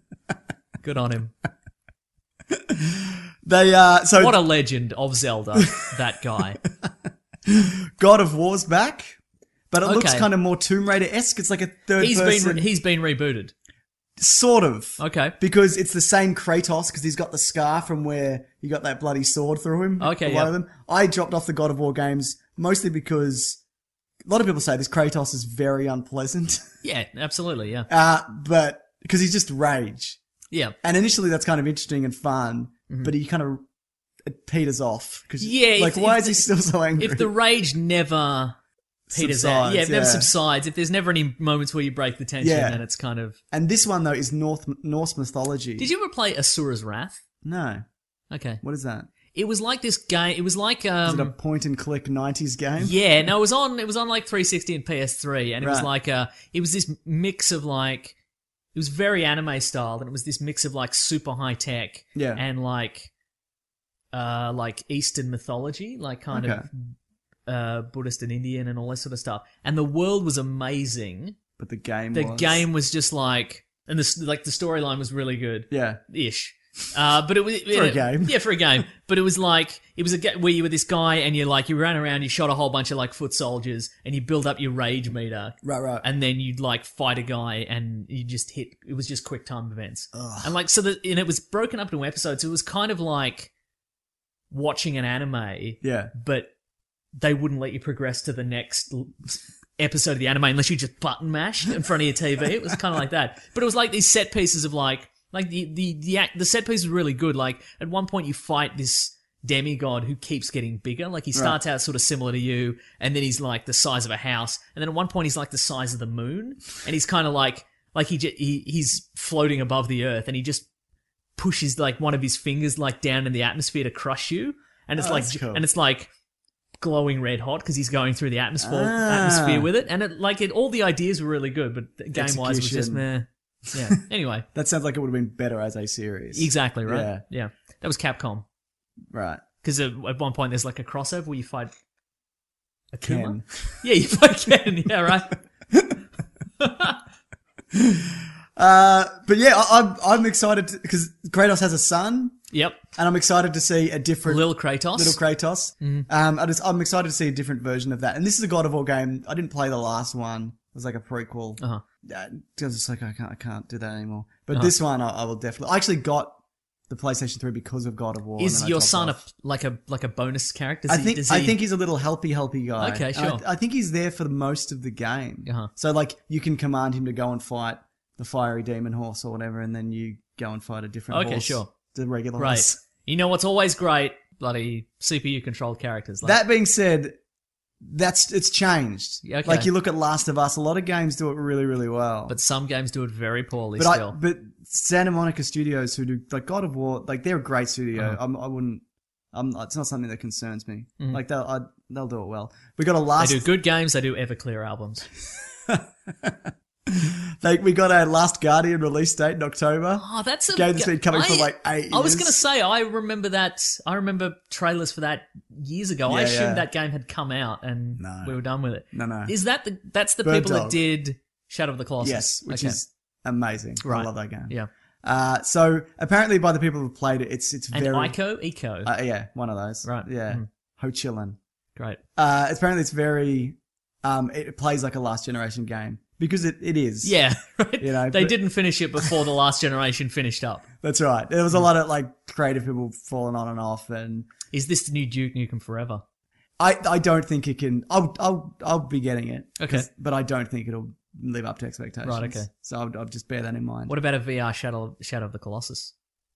Good on him. They, uh, so What a legend of Zelda, that guy. God of War's back, but it looks Okay. kind of more Tomb Raider-esque. It's like a third He's person. been he's been rebooted. Sort of. Okay. Because it's the same Kratos, because he's got the scar from where he got that bloody sword through him. Okay, for one yeah. of them. I dropped off the God of War games mostly because a lot of people say this Kratos is very unpleasant. Yeah, absolutely, yeah. Uh, but, because he's just rage. Yeah. And initially that's kind of interesting and fun, but he kind of, it peters off. Cause Mm-hmm. Yeah, like, if- why if is he the- still so angry? If the rage never peters out, Subsides, yeah, if it never yeah. subsides, if there's never any moments where you break the tension, Yeah. then it's kind of... And this one, though, is North, Norse mythology. Did you ever play Asura's Wrath? No. Okay. What is that? It was like this game, it was like... Is Um, it a point and click nineties game? Yeah, no, it was on. It was on like three sixty and P S three, and it was Right. like a. It was this mix of like. It was very anime styled, and it was this mix of like super high tech, Yeah. and like, uh, like Eastern mythology, like kind Okay. of, uh, Buddhist and Indian and all that sort of stuff. And the world was amazing. But the game The was. game was just like, and the like the storyline was really good. Yeah. Ish. Uh, but it was For a game. Yeah, for a game. But it was like it was a ga- where you were this guy and you like you ran around, you shot a whole bunch of like foot soldiers, and you build up your rage meter, Right, right. and then you'd like fight a guy, and you just hit. It was just quick time events, and like so that and it was broken up into episodes. It was kind of like watching an anime, Yeah. but they wouldn't let you progress to the next l- episode of the anime unless you just button mashed in front of your T V. It was kind of like that. But it was like these set pieces of like, like the, the, the, act, the set piece was really good. Like at one point you fight this demigod who keeps getting bigger. Like he starts out sort of similar to you, and then he's like the size of a house. And then at one point he's like the size of the moon, and he's kind of like, like he, j- he, he's floating above the earth, and he just pushes like one of his fingers like down in the atmosphere to crush you. And it's Oh, like, that's cool. and it's like, glowing red hot because he's going through the atmosphere Ah. atmosphere with it, and it like it all the ideas were really good, but game wise was just Execution. meh. Yeah. Anyway, That sounds like it would have been better as a series. exactly right. Yeah. Yeah, that was Capcom Right. because at one point there's like a crossover where you fight a Kuma. Ken. Yeah, you fight Ken. Yeah, right. Uh, but yeah, I, I'm, I'm excited because Kratos has a son, Yep. and I'm excited to see a different Lil Kratos. little Kratos. Mm-hmm. Um, I just, I'm excited to see a different version of that. And this is a God of War game. I didn't play the last one. was like a prequel. Uh-huh. Uh, because it's like I can't, I can't do that anymore. But Uh-huh. this one, I, I will definitely. I actually got the PlayStation three because of God of War. and Is then I your dropped son a, off. like a like a bonus character? Does I he- think does I he- think he's a little helpy helpy guy. Okay, And I- sure. I, think he's there for most of the game. Uh-huh. So like you can command him to go and fight the fiery demon horse or whatever, and then you go and fight a different Okay, horse. sure. The regular Right. horse. You know what's always great? Bloody C P U controlled characters. Like, That being said, that's it's changed. Yeah, okay. Like you look at Last of Us, a lot of games do it really, really well. but some games do it very poorly but still. I, but Santa Monica Studios, who do like God of War, like they're a great studio. Uh-huh. I'm, I wouldn't. I'm, it's not something that concerns me. Mhm. Like they'll I, they'll do it well. We got a They last. do good games. They do Everclear albums. Like we got a Last Guardian release date in October. Oh, that's a Game that's been coming for I- like eight I was years. going to say, I remember that. I remember trailers for that years ago. I Yeah, assumed yeah. that game had come out and No. we were done with it. No, no. Is that the? That's the Bird people Dog. that did Shadow of the Colossus. Yes, which Okay. is amazing. I Right. love that game. Yeah. Uh, so apparently, by the people who've played it, it's it's And very Ico, Eco. Uh, yeah, one of those. Right. Yeah. Mhm. Ho Chillin. Great. Uh, apparently, it's very. Um, it plays like a last generation game because it, it is. Yeah. Right. You know, they but- didn't finish it before the last generation finished up. That's right. There was a lot of like creative people falling on and off, and Is this the new Duke Nukem Forever? I I don't think it can. I'll I'll I'll be getting it. Okay. 'Cause- but I don't think it'll live up to expectations. Right, okay. So I'll, I'll just bear that in mind. What about a V R Shadow Shadow of the Colossus?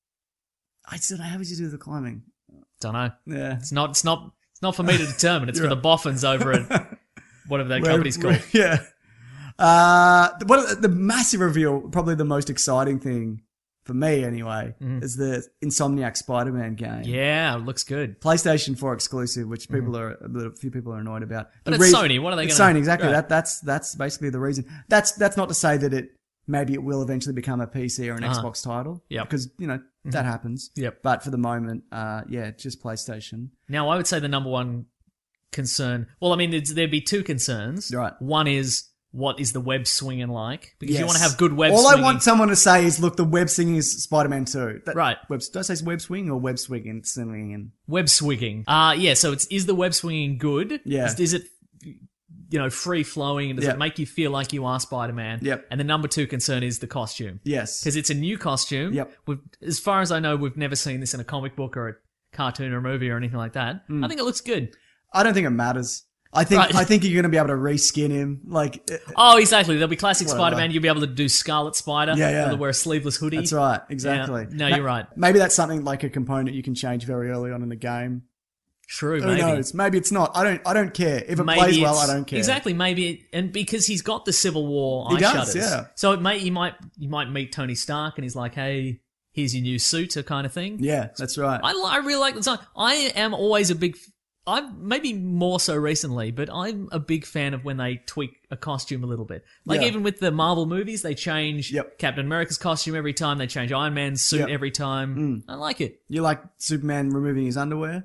I said, how would you do the climbing? Don't know. Yeah. It's not. It's not. It's not for me to determine. It's for You're the boffins over at whatever that Where- company's called. Yeah. Uh, the- what the massive reveal, probably the most exciting thing for me anyway, is the Insomniac Spider-Man game. Yeah, it looks good. PlayStation four exclusive, which people are a few people are annoyed about. But The it's reas- Sony, what are they It's gonna- Sony, exactly. Right. That that's that's basically the reason. That's that's not to say that it maybe it will eventually become a P C or an Uh-huh. Xbox title. Yep. Because you know that happens. Yep. But for the moment, uh, yeah, just PlayStation. Now, I would say the number one concern. Well, I mean, it's, there'd be two concerns. Right. One is what is the web swinging like? Because you Yes. want to have good web All swinging. I want someone to say is, look, the web swinging is Spider-Man two. That, Right. Web, did I say web swing or web swinging? Swinging. Web swinging. Uh, yeah, so it's is the web swinging good? Yeah. Is, is it, you know, free flowing? And does Yeah. it make you feel like you are Spider-Man? Yep. And the number two concern is the costume. Yes. Because it's a new costume. Yep. We've, as far as I know, we've never seen this in a comic book or a cartoon or a movie or anything like that. Hmm. I think it looks good. I don't think it matters. I think Right. I think you're going to be able to reskin him. Like, uh, Oh, exactly. There'll be classic Whatever. Spider-Man. You'll be able to do Scarlet Spider. Yeah, yeah. You'll wear a sleeveless hoodie. that's right. Exactly. Yeah. No, Ma- you're right. Maybe that's something like a component you can change very early on in the game. True, Who maybe. knows? Maybe it's not. I don't. I don't care if it Maybe plays well. I it's- don't care. Exactly, maybe, it, and because he's got the Civil War He eye does, shutters, yeah. so it may you might you might meet Tony Stark, and he's like, "Hey, here's your new suit," or kind of thing. Yeah, that's right. I, li- I really like the design. I am always a big. I'm maybe more so recently, but I'm a big fan of when they tweak a costume a little bit. Like Yeah. even with the Marvel movies, they change Yep. Captain America's costume every time. They change Iron Man's suit Yep. Mm. every time. I like it. You like Superman removing his underwear?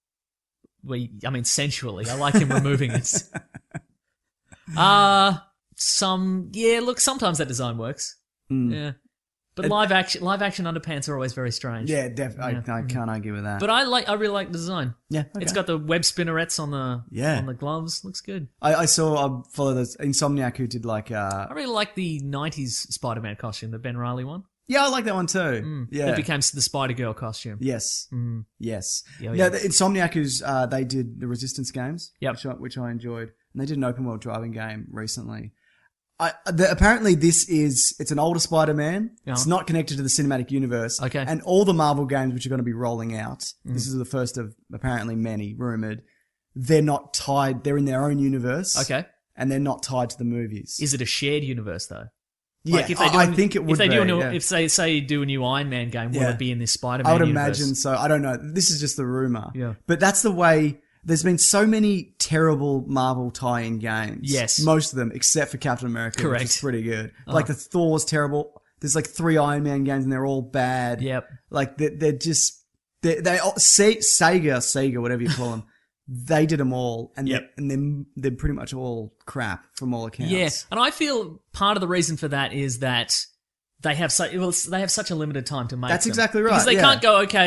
We, I mean, sensually, I like him removing it. Uh some yeah. Look, sometimes that design works. Yeah, but live action live action underpants are always very strange. Yeah, definitely. Yeah. I, I can't argue with that. But I like. I really like the design. yeah, okay. It's got the web spinnerets on the Yeah. on the gloves. Looks good. I, I saw. I follow this Insomniac who did like. uh I really like the nineties Spider-Man costume, the Ben Reilly one. Yeah, I like that one too. Yeah. It became the Spider-Girl costume. Yes. Yes. Yeah, Yeah, yeah. the Insomniac who's uh, they did the Resistance games, Yep. which I, which I enjoyed, and they did an open world driving game recently. I, the, apparently, this is it's an older Spider-Man. Yeah. It's not connected to the cinematic universe. Okay. And all the Marvel games which are going to be rolling out, Mm. this is the first of apparently many rumored. They're not tied. They're in their own universe. Okay. And they're not tied to the movies. Is it a shared universe though? yeah, Like if they I, do I a- think it would If they be. do a new, yeah. if they say do a new Iron Man game, will Yeah. it be in this Spider-Man? I would universe? imagine so. I don't know. This is just the rumor. Yeah. But that's the way. There's been so many terrible Marvel tie-in games. Yes. Most of them, except for Captain America, Correct. which is pretty good. Like the Thor's terrible. There's like three Iron Man games and they're all bad. Yep. Like they're, they're just they they all, Se- Sega Sega whatever you call them. They did them all, and Yep. they're, and they're they're pretty much all crap from all accounts. Yeah, and I feel part of the reason for that is that they have such well, they have such a limited time to make. That's them. exactly right, Because they yeah. can't go, okay,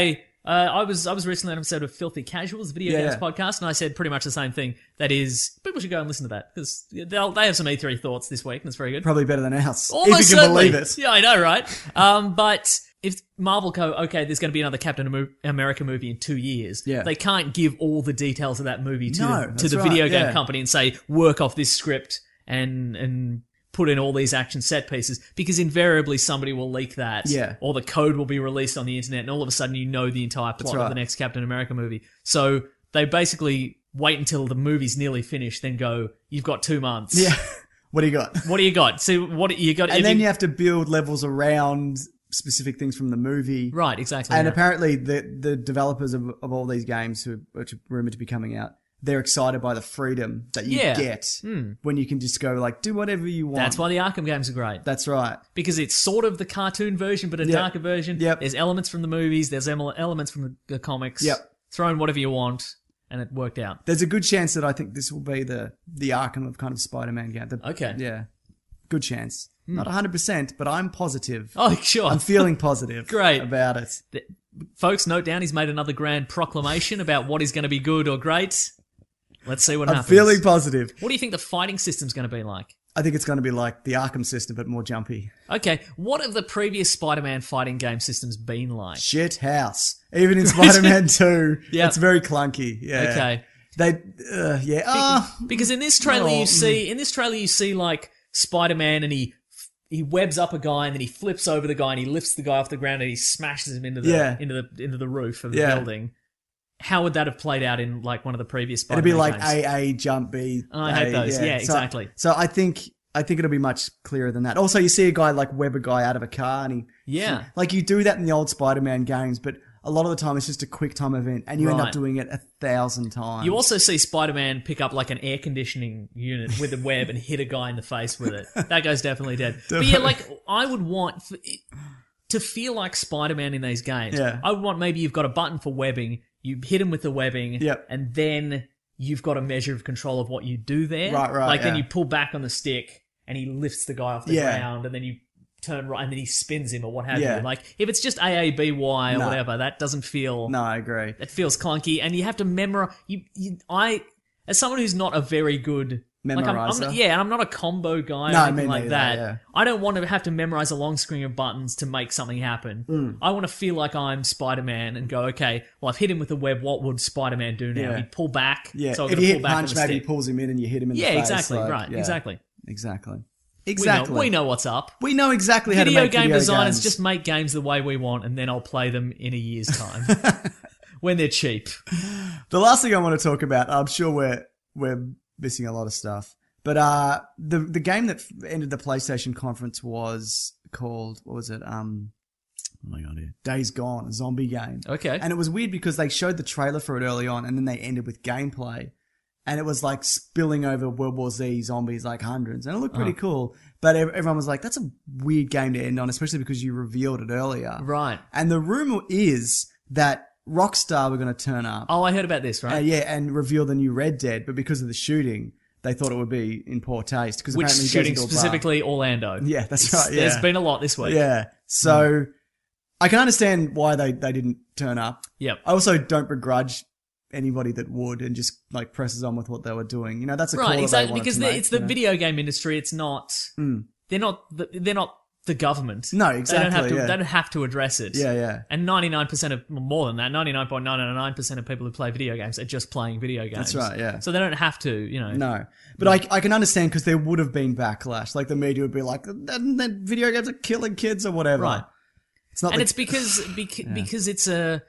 Uh, I was I was recently on an episode of Filthy Casuals, video Yeah, games yeah. podcast, and I said pretty much the same thing. That is, people should go and listen to that because they'll they have some E three thoughts this week, and it's very good. Probably better than ours. Almost if you can certainly. believe it. Yeah, I know, right? Um, but if Marvel go, okay, there's going to be another Captain Amo- America movie in two years. Yeah. They can't give all the details of that movie to No, the, to that's the right, video game yeah. company and say work off this script and and put in all these action set pieces because invariably somebody will leak that. Yeah. Or the code will be released on the internet and all of a sudden you know the entire plot right. of the next Captain America movie. So they basically wait until the movie's nearly finished, then go, you've got two months. Yeah. What do you got? What do you got? So what you got? And if then you have to build levels around specific things from the movie. Right, exactly. And yeah. apparently the the developers of, of all these games, who which are rumored to be coming out, they're excited by the freedom that you Yeah. get when you can just go like do whatever you want. That's why the Arkham games are great. That's right. Because it's sort of the cartoon version, but a Yep. darker version. Yep. There's elements from the movies, there's ele- elements from the, the comics. Yep. Throw in whatever you want, and it worked out. There's a good chance that I think this will be the the Arkham of kind of Spider-Man game. The- Okay. Yeah. Good chance. Not one hundred percent, but I'm positive. Oh, sure. I'm feeling positive Great. about it. Th- Folks, note down, he's made another grand proclamation about what is going to be good or great. Let's see what I'm happens. feeling positive. What do you think the fighting system's going to be like? I think it's going to be like the Arkham system, but more jumpy. Okay, what have the previous Spider-Man fighting game systems been like? Shit house. Even in Spider-Man two, Yep. it's very clunky. Yeah. Okay. They, uh, yeah. Uh, Because in this trailer No. you see, in this trailer you see like Spider-Man and he he webs up a guy and then he flips over the guy and he lifts the guy off the ground and he smashes him into the Yeah. into the into the roof of the Yeah. building. How would that have played out in like one of the previous it'd Spider-Man be like games? A A, jump B. Oh, I hate A, those. Yeah, So- exactly. So, I think I think it'll be much clearer than that. Also, you see a guy like web a guy out of a car and he Yeah. like you do that in the old Spider-Man games, but a lot of the time it's just a quick time event, and you end Right. up doing it a thousand times. You also see Spider-Man pick up like an air conditioning unit with a web and hit a guy in the face with it. That guy's definitely dead. But yeah, like I would want for it, to feel like Spider-Man in these games. Yeah. I would want maybe you've got a button for webbing, you hit him with the webbing, Yep. and then you've got a measure of control of what you do there. Right, right, Like then yeah. you pull back on the stick and he lifts the guy off the Yeah. ground, and then you turn right and then he spins him or what have Yeah. you. Like if it's just A A B Y or No. whatever, that doesn't feel No, I agree. it feels clunky, and you have to memorize. You, you, I, as someone who's not a very good like I'm, I'm Memorizer? not, yeah, and I'm not a combo guy No, or anything me like neither, that. yeah. I don't want to have to memorize a long string of buttons to make something happen. Mm. I want to feel like I'm Spider-Man and go, okay, well, I've hit him with a web. What would Spider-Man do now? Yeah. He'd pull back. Yeah, so I'm if gonna you pull hit back on punch, the maybe he stick. pulls him in and you hit him in Yeah, the face. exactly. like, Right. yeah. Exactly. Exactly. We Exactly. know, we know what's up. We know exactly how Video to make game video designers games. just make games the way we want, and then I'll play them in a year's time when they're cheap. The last thing I want to talk about, I'm sure we're we're missing a lot of stuff, but uh, the the game that ended the PlayStation conference was called, what was it? Um, oh my god, here. Days Gone, a zombie game. Okay. And it was weird because they showed the trailer for it early on, and then they ended with gameplay, and it was like spilling over World War Z zombies, like hundreds, and it looked pretty Oh. cool. But ev- everyone was like, "That's a weird game to end on," especially because you revealed it earlier. Right. And the rumor is that Rockstar were going to turn up. Oh, I heard about this, right? Uh, yeah, and reveal the new Red Dead, but because of the shooting, they thought it would be in poor taste. Because Which apparently shooting Desert Bar- specifically Orlando. Yeah, that's It's- right. Yeah. There's been a lot this week. Yeah, so I can understand why they, they didn't turn up. Yep. I also don't begrudge anybody that would and just like presses on with what they were doing. You know, that's a call Right, that exactly. they wanted Because to they're- make, it's the you know? video game industry. It's not. They're not. The, they're not the government. No, They don't have exactly, to. yeah. They don't have to address it. Yeah, yeah. And ninety-nine percent of more than that, ninety-nine point nine nine percent of people who play video games are just playing video games. That's right, yeah. So they don't have to. You know. No, but I, I can understand because there would have been backlash. Like the media would be like, "That, that video games are killing kids" or whatever. Right. It's not. And the- it's because because, because it's a.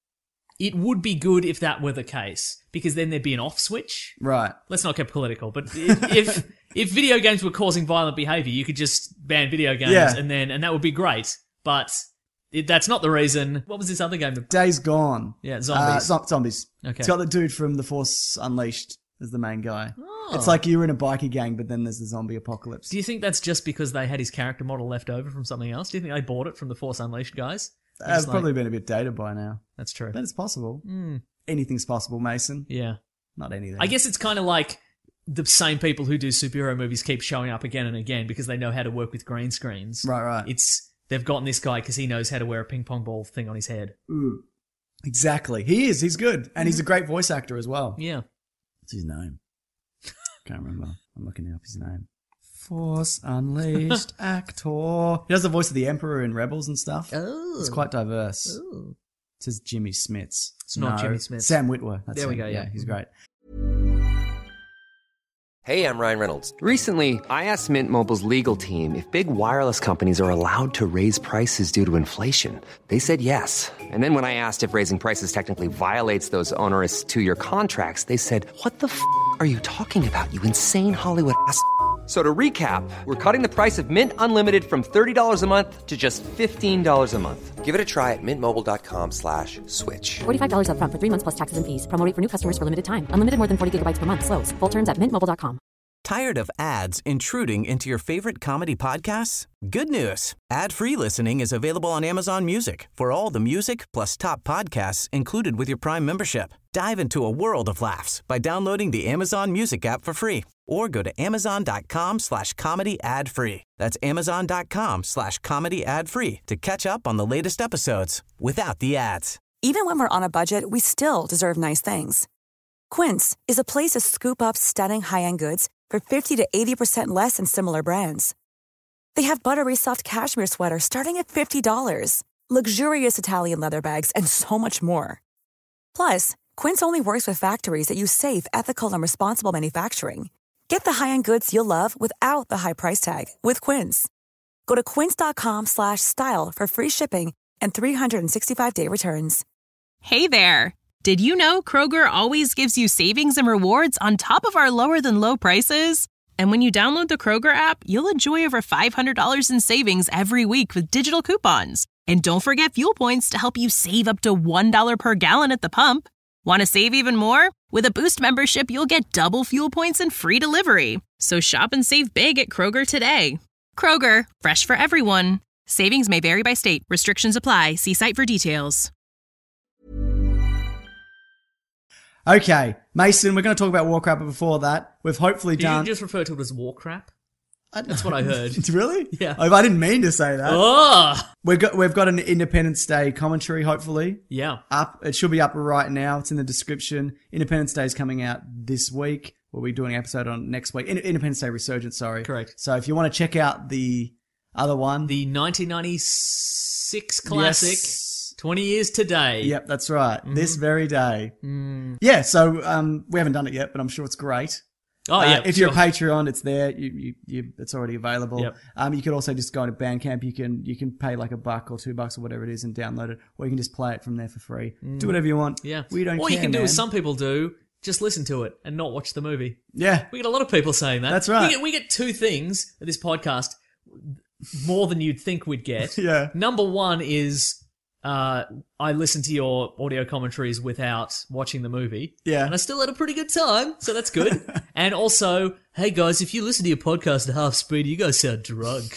It would be good if that were the case, because then there'd be an off switch. right. Let's not get political, but if if, if video games were causing violent behavior, you could just ban video games, Yeah. and then and that would be great. But it, that's not the reason. What was this other game? Days Gone. Yeah, Uh, zombies. zo- zombies. Okay. It's got the dude from The Force Unleashed as the main guy. Oh. It's like you're in a bikie gang, but then there's the zombie apocalypse. Do you think that's just because they had his character model left over from something else? Do you think they bought it from the Force Unleashed guys? They're I've just like- probably been a bit dated by now, That's true. but it's possible. Anything's possible, Mason. Yeah. Not anything. I guess it's kind of like the same people who do superhero movies keep showing up again and again because they know how to work with green screens. Right, right. It's they've gotten this guy because he knows how to wear a ping pong ball thing on his head. Ooh. Exactly. He is. He's good. And he's a great voice actor as well. Yeah. What's his name? Can't remember. I'm looking up his name. Force Unleashed actor. He does the voice of the Emperor in Rebels and stuff. Oh. It's quite diverse. Oh. It says Jimmy Smits. It's not Jimmy Smits. Sam Witwer. That's There we him. go, yeah. He's great. Hey, I'm Ryan Reynolds. Recently, I asked Mint Mobile's legal team if big wireless companies are allowed to raise prices due to inflation. They said yes. And then when I asked if raising prices technically violates those onerous two-year contracts, they said, "What the f*** are you talking about, you insane Hollywood ass?" So to recap, we're cutting the price of Mint Unlimited from thirty dollars a month to just fifteen dollars a month. Give it a try at mintmobile.com slash switch. forty-five dollars up front for three months plus taxes and fees. Promo rate for new customers for limited time. Unlimited more than forty gigabytes per month. Slows full terms at mint mobile dot com. Tired of ads intruding into your favorite comedy podcasts? Good news. Ad-free listening is available on Amazon Music for all the music plus top podcasts included with your Prime membership. Dive into a world of laughs by downloading the Amazon Music app for free or go to amazon.com slash comedy ad free. That's amazon.com slash comedy ad free to catch up on the latest episodes without the ads. Even when we're on a budget, we still deserve nice things. Quince is a place to scoop up stunning high-end goods for fifty to eighty percent less than similar brands. They have buttery soft cashmere sweaters starting at fifty dollars, luxurious Italian leather bags, and so much more. Plus, Quince only works with factories that use safe, ethical, and responsible manufacturing. Get the high-end goods you'll love without the high price tag with Quince. Go to quince.com slash style for free shipping and three sixty-five day returns. Hey there! Did you know Kroger always gives you savings and rewards on top of our lower-than-low prices? And when you download the Kroger app, you'll enjoy over five hundred dollars in savings every week with digital coupons. And don't forget fuel points to help you save up to one dollar per gallon at the pump. Want to save even more? With a Boost membership, you'll get double fuel points and free delivery. So shop and save big at Kroger today. Kroger, fresh for everyone. Savings may vary by state. Restrictions apply. See site for details. Okay, Mason, we're going to talk about Warcraft, but before that, we've hopefully Did done... you just refer to it as war crap? I- That's what I heard. Really? Yeah. Oh, I didn't mean to say that. Oh! We've got we've got an Independence Day commentary, hopefully. Yeah. Up. It should be up right now. It's in the description. Independence Day is coming out this week. We'll be doing an episode on next week. In- Independence Day Resurgence, sorry. Correct. So if you want to check out the other one. The nineteen ninety-six classic, Yes. twenty years today. Yep, that's right. Mm-hmm. This very day. Mm. Yeah, so um, we haven't done it yet, but I'm sure it's great. Oh, Uh, yeah. if sure. you're a Patreon, it's there. You, you, you, it's already available. Yep. Um, you could also just go to Bandcamp. You can you can pay like a buck or two bucks or whatever it is and download it, or you can just play it from there for free. Do whatever you want. Yeah. we don't. Or care, you can do man. as some people do, just listen to it and not watch the movie. Yeah, We get a lot of people saying that. That's right. We get, we get two things at this podcast, more than you'd think we'd get. Yeah. Number one is uh, I listen to your audio commentaries without watching the movie. Yeah. And I still had a pretty good time, so that's good. And also, hey guys, if you listen to your podcast at half speed, you guys sound drunk.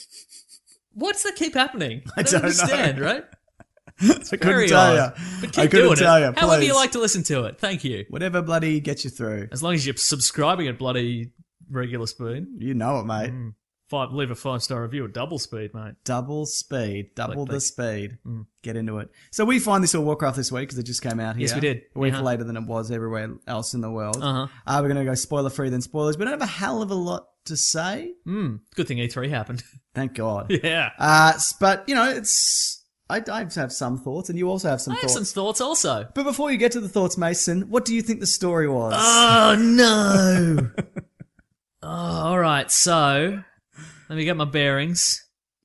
What's that keep happening? I don't, don't know. understand, right? I couldn't Very tell odd. you. But I keep couldn't doing tell it. you. However you please. like to listen to it. Thank you. Whatever bloody gets you through. As long as you're subscribing at bloody regular speed. You know it, mate. Five, leave a five star review at double speed, mate. Double speed, double Click, the click. speed. Get into it. So we find this all Warcraft this week because it just came out here. Yes, we did. A week Uh-huh. later than it was everywhere else in the world. Uh-huh. Uh, we're going to go spoiler free then spoilers. We don't have a hell of a lot to say. Mm, good thing E three happened. Thank God. Yeah. Uh, s- but, you know, it's... I, I have some thoughts and you also have some I have thoughts. some thoughts also. But before you get to the thoughts, Mason, what do you think the story was? Oh, no. oh, all right. So, let me get my bearings.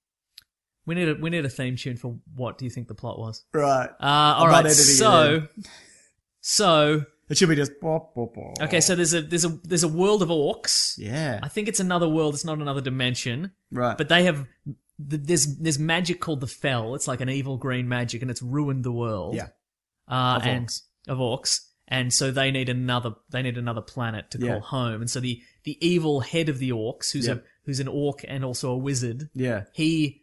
We need a we need a theme tune for what do you think the plot was? right. Uh, all not right. editing it So, in. so It should be just... bop, bop, bop. okay. So there's a there's a there's a world of orcs. Yeah. I think it's another world. It's not another dimension. Right. But they have th- there's there's magic called the Fel. It's like an evil green magic, and it's ruined the world. Yeah. Uh, Of and orcs. of orcs, and so they need another they need another planet to Yeah. call home. And so the the evil head of the orcs, who's Yep. a who's an orc and also a wizard, Yeah. he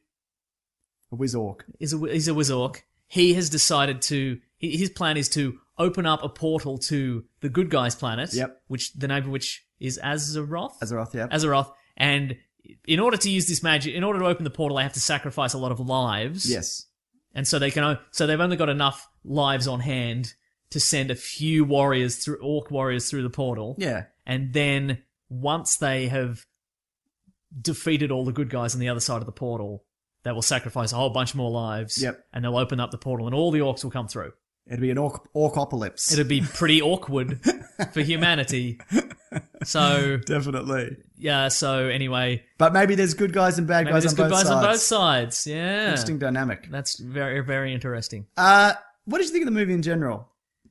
A Wizork. is a he's a wizork. He has decided to hi- his plan is to open up a portal to the good guys planet. Yep. Which the name of which is Azeroth. Azeroth, yeah. Azeroth, and in order to use this magic, in order to open the portal, I have to sacrifice a lot of lives. Yes. and so they can. o- So they've only got enough lives on hand to send a few warriors through orc warriors through the portal. Yeah. And then once they have defeated all the good guys on the other side of the portal, they will sacrifice a whole bunch more lives. Yep. And they'll open up the portal, and all the orcs will come through. It'd be an orc orcopolis. It'll be pretty awkward for humanity. So Definitely. yeah. So anyway, But maybe there's good guys and bad maybe guys there's on good both guys sides. on both sides. Yeah. Interesting dynamic. That's very very interesting. Uh, what did you think of the movie in general?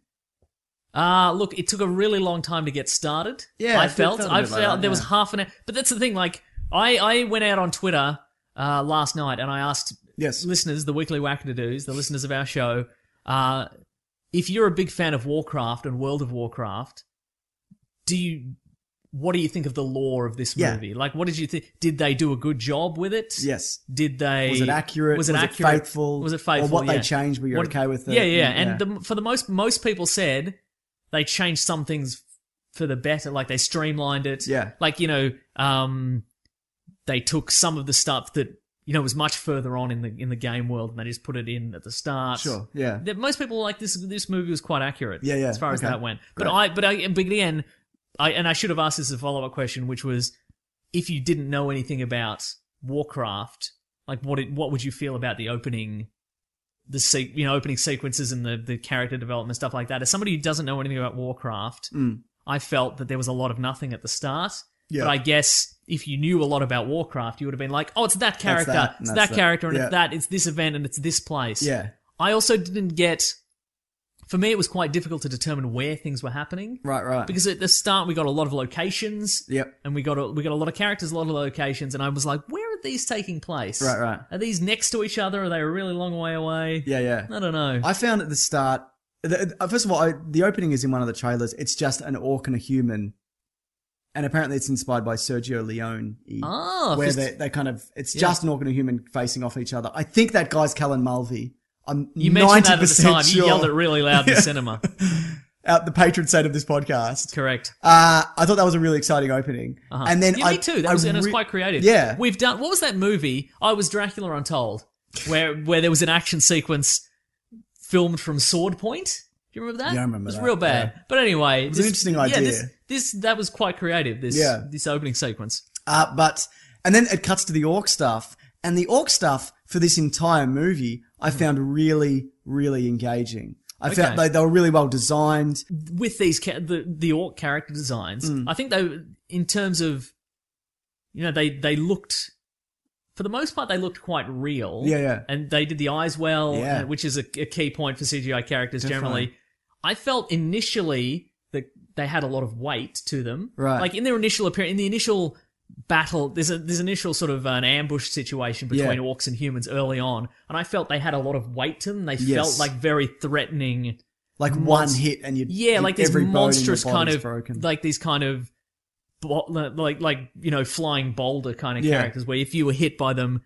Uh, look, it took a really long time to get started. Yeah, I it did felt. feel a I bit like felt that, there was yeah. half an hour. But that's the thing, like, I, I went out on Twitter uh, last night and I asked Yes. listeners, the weekly Wackadadoos, the listeners of our show, uh, if you're a big fan of Warcraft and World of Warcraft, do you... What do you think of the lore of this Yeah. movie? Like, what did you think? Did they do a good job with it? Yes. Did they? Was it accurate? Was it Was it accurate? faithful? Was it faithful? Or what they yeah. changed, were you okay with it? Yeah, yeah. Yeah. And the, for the most, most people said they changed some things for the better. Like they streamlined it. Yeah. Like you know, um, they took some of the stuff that you know was much further on in the in the game world, and they just put it in at the start. Sure, yeah. That most people were like this. This movie was quite accurate. Yeah, yeah, As far as okay. that went, but Great. I, but I, but again. I, and I should have asked this as a follow-up question, which was, if you didn't know anything about Warcraft, like what it, what would you feel about the opening, the se- you know opening sequences and the, the character development stuff like that? As somebody who doesn't know anything about Warcraft, Mm. I felt that there was a lot of nothing at the start. Yeah. But I guess if you knew a lot about Warcraft, you would have been like, oh, it's that character, that, it's and that that's character, that. and Yeah. it's that, it's this event, and it's this place. Yeah. I also didn't get. For me, it was quite difficult to determine where things were happening. Right, right. Because at the start, we got a lot of locations. Yep. And we got a, we got a lot of characters, a lot of locations, and I was like, where are these taking place? Right, right. Are these next to each other? Are they a really long way away? Yeah, yeah. I don't know. I found at the start, the, uh, first of all, I, the opening is in one of the trailers. It's just an orc and a human. And apparently it's inspired by Sergio Leone. Oh, where fist- they, they kind of, it's Yeah. just an orc and a human facing off each other. I think that guy's Callan Mulvey. I'm you mentioned that at the time. sure. You yelled it really loud in the cinema. Out the patron saint of this podcast. Correct. Uh, I thought that was a really exciting opening. Uh-huh. And then yeah, I, me too. That I was, and it was re- quite creative. Yeah. We've done, what was that movie? Oh, it was Dracula Untold, where, where there was an action sequence filmed from Sword Point. Do you remember that? Yeah, I remember It was that, real bad. yeah. But anyway. It was an interesting Yeah, idea. this, this, that was quite creative, this, Yeah. this opening sequence. Uh, but, and then it cuts to the orc stuff. And the orc stuff for this entire movie, I found really, really engaging. I Okay. felt they, they were really well designed. With these, ca- the, the orc character designs, Mm. I think they, in terms of, you know, they, they looked, for the most part, they looked quite real. Yeah, yeah. And they did the eyes well, Yeah. uh, which is a, a key point for C G I characters Definitely. generally. I felt initially that they had a lot of weight to them. Right. Like in their initial appearance, in the initial battle, there's a there's initial sort of an ambush situation between Yeah. orcs and humans early on, and I felt they had a lot of weight to them. They Yes. felt like very threatening. Like one Monst- hit and you Yeah, like these every bone in your monstrous kind body's of broken. like these kind of bo- like like you know flying boulder kind of Yeah. characters where if you were hit by them,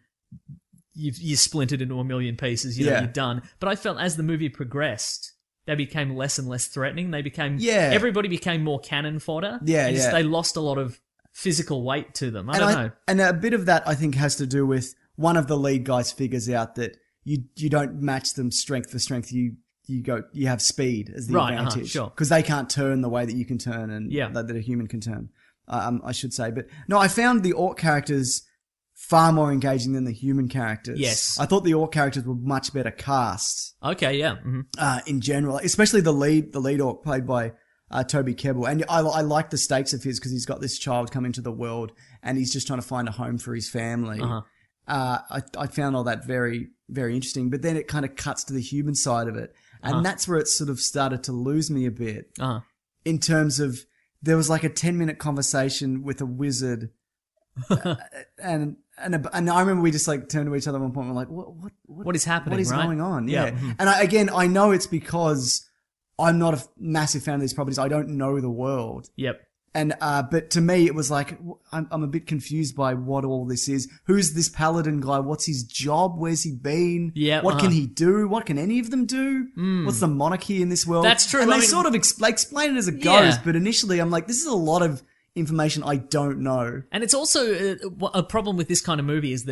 you you splintered into a million pieces. You know, Yeah. you're done. But I felt as the movie progressed, they became less and less threatening. They became Yeah. everybody became more cannon fodder. Yeah, and just- yeah. They lost a lot of physical weight to them. I and don't I, know. And a bit of that, I think, has to do with one of the lead guys figures out that you you don't match them strength for strength. You you go you have speed as the Right, uh-huh, advantage, sure. because they can't turn the way that you can turn, and Yeah. that, that a human can turn. Um, I should say, but no, I found the orc characters far more engaging than the human characters. Yes. I thought the orc characters were much better cast Okay, yeah. hmm uh, in general, especially the lead, the lead orc played by uh, Toby Kebbell. And I, I like the stakes of his because he's got this child come into the world and he's just trying to find a home for his family. Uh-huh. Uh, I, I found all that very, very interesting. But then it kind of cuts to the human side of it. And Uh-huh. that's where it sort of started to lose me a bit Uh-huh. in terms of there was like a ten minute conversation with a wizard. uh, and and a, and I remember we just like turned to each other at one point and we're like, what, what, what, What is happening, What is right? going on? Yeah. Yeah. Mhm. And I, again, I know it's because I'm not a f- massive fan of these properties. I don't know the world. Yep. And, uh, but to me, it was like, w- I'm, I'm a bit confused by what all this is. Who's this paladin guy? What's his job? Where's he been? Yeah, What uh-huh. can he do? What can any of them do? What's the monarchy in this world? That's true. And I they mean- sort of expl- explain it as it Yeah. goes. But initially, I'm like, this is a lot of information I don't know. And it's also uh, a problem with this kind of movie is that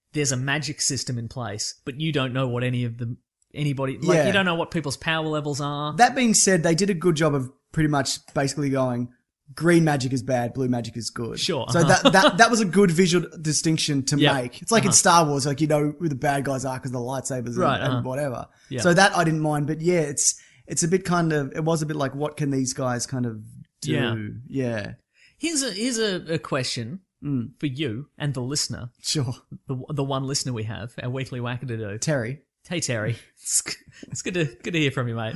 there's a magic system in place, but you don't know what any of the anybody like. Yeah. You don't know what people's power levels are. That being said, they did a good job of pretty much basically going, green magic is bad, blue magic is good. Sure. So uh-huh. that, that that was a good visual distinction to Yep. make. It's like Uh-huh. in Star Wars, like you know who the bad guys are because the lightsabers Right, and, and uh-huh. whatever. Yeah. So that I didn't mind, but yeah, it's it's a bit kind of it was a bit like what can these guys kind of do? Yeah. Yeah. Here's a here's a, a question Mm. for you and the listener, Sure. the the one listener we have, our weekly Wackadoo. Terry. Hey Terry, it's, it's good to good to hear from you, mate.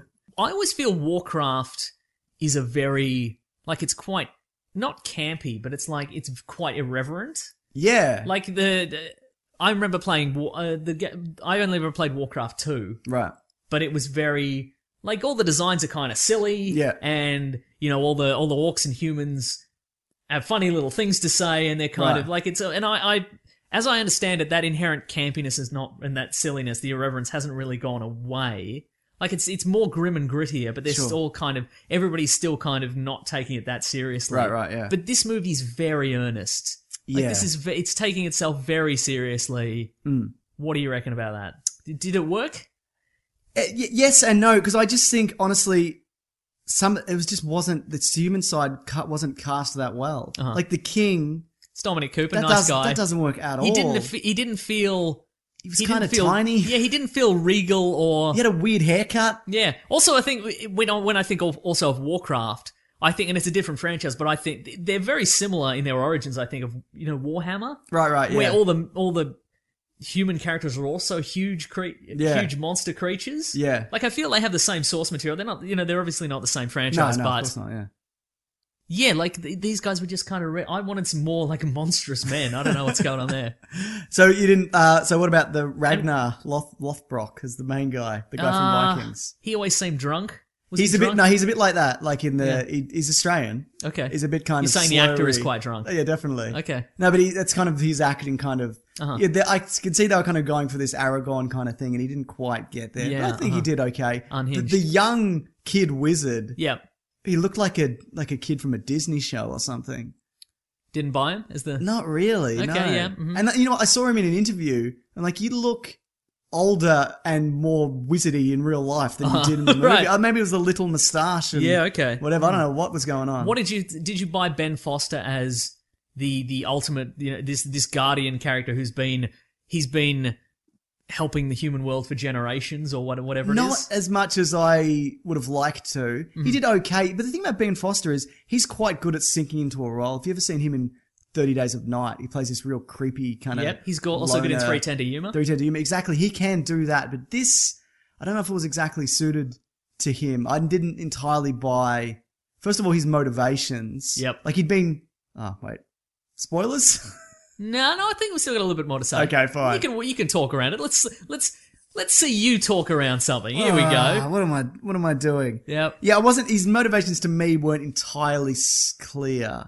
I always feel Warcraft is a very like it's quite not campy, but it's like it's quite irreverent. Yeah. Like the, the I remember playing War, uh, the ga- I only ever played Warcraft two, Right. but it was very like all the designs are kind of silly, Yeah. and you know all the all the orcs and humans have funny little things to say, and they're kind Right. of like it's a, and I, I as I understand it, that inherent campiness is not and that silliness, the irreverence hasn't really gone away. Like it's it's more grim and grittier, but they're Sure. still kind of everybody's still kind of not taking it that seriously. Right, right, yeah. But this movie's very earnest. Like Yeah. this is ve- it's taking itself very seriously. Mm. What do you reckon about that? Did, did it work? Uh, y- yes and no, because I just think honestly, some it was just wasn't the human side ca- wasn't cast that well. Uh-huh. Like the king, It's Dominic Cooper, that nice does guy. that doesn't work at he all. didn't. fe- He didn't feel. He was he kind didn't of feel- tiny. Yeah, he didn't feel regal or. He had a weird haircut. Yeah. Also, I think when I, when I think of, also of Warcraft, I think, and it's a different franchise, but I think they're very similar in their origins. I think of you know Warhammer, Right, right, yeah. where all the all the human characters are also huge, cre- Yeah. huge monster creatures. Yeah. Like I feel they have the same source material. They're not, you know, they're obviously not the same no, franchise, no, of but course not. Yeah. yeah, like th- these guys were just kind of. Re- I wanted some more like monstrous men. I don't know what's going on there. So you didn't. Uh, so what about the Ragnar Loth- Lothbrok as the main guy, the guy Uh, from Vikings? He always seemed drunk. Was He's he a bit. drunk? No, he's a bit like that. Like in the, Yeah. he, he's Australian. Okay. He's a bit kind You're of. saying the actor is slurry. quite drunk. Oh, yeah, definitely. Okay. No, but he, that's kind of his acting kind of. Uh-huh. Yeah, they- I can see they were kind of going for this Aragorn kind of thing, and he didn't quite get there. Yeah, but I think uh-huh. he did okay. The, Unhinged. the young kid wizard, Yep. he looked like a like a kid from a Disney show or something. Didn't buy him as the. Not really. Okay, no. yeah, mhm. And you know, I saw him in an interview, and like you look older and more wizardy in real life than you Uh-huh. did in the movie. Right. Uh, Maybe it was a little moustache. And Yeah, okay. Whatever. I don't know what was going on. What did you did you buy Ben Foster as the the ultimate you know this this guardian character who's been he's been helping the human world for generations or what whatever it Not is? as much as I would have liked to. Mm-hmm. He did okay, but the thing about Ben Foster is he's quite good at sinking into a role. If you ever seen him in thirty Days of Night, he plays this real creepy kind of. Yep, he's got, also good in loner- Three Ten to Yuma. Three Ten to Yuma. Exactly, he can do that, but this, I don't know if it was exactly suited to him. I didn't entirely buy. First of all, his motivations. Yep. Like he'd been. Oh wait, spoilers. No, no, I think we've still got a little bit more to say. Okay, fine. You can you can talk around it. Let's let's let's see you talk around something. Here we Ah, go. What am I? What am I doing? Yep. Yeah, I wasn't. His motivations to me weren't entirely s- clear.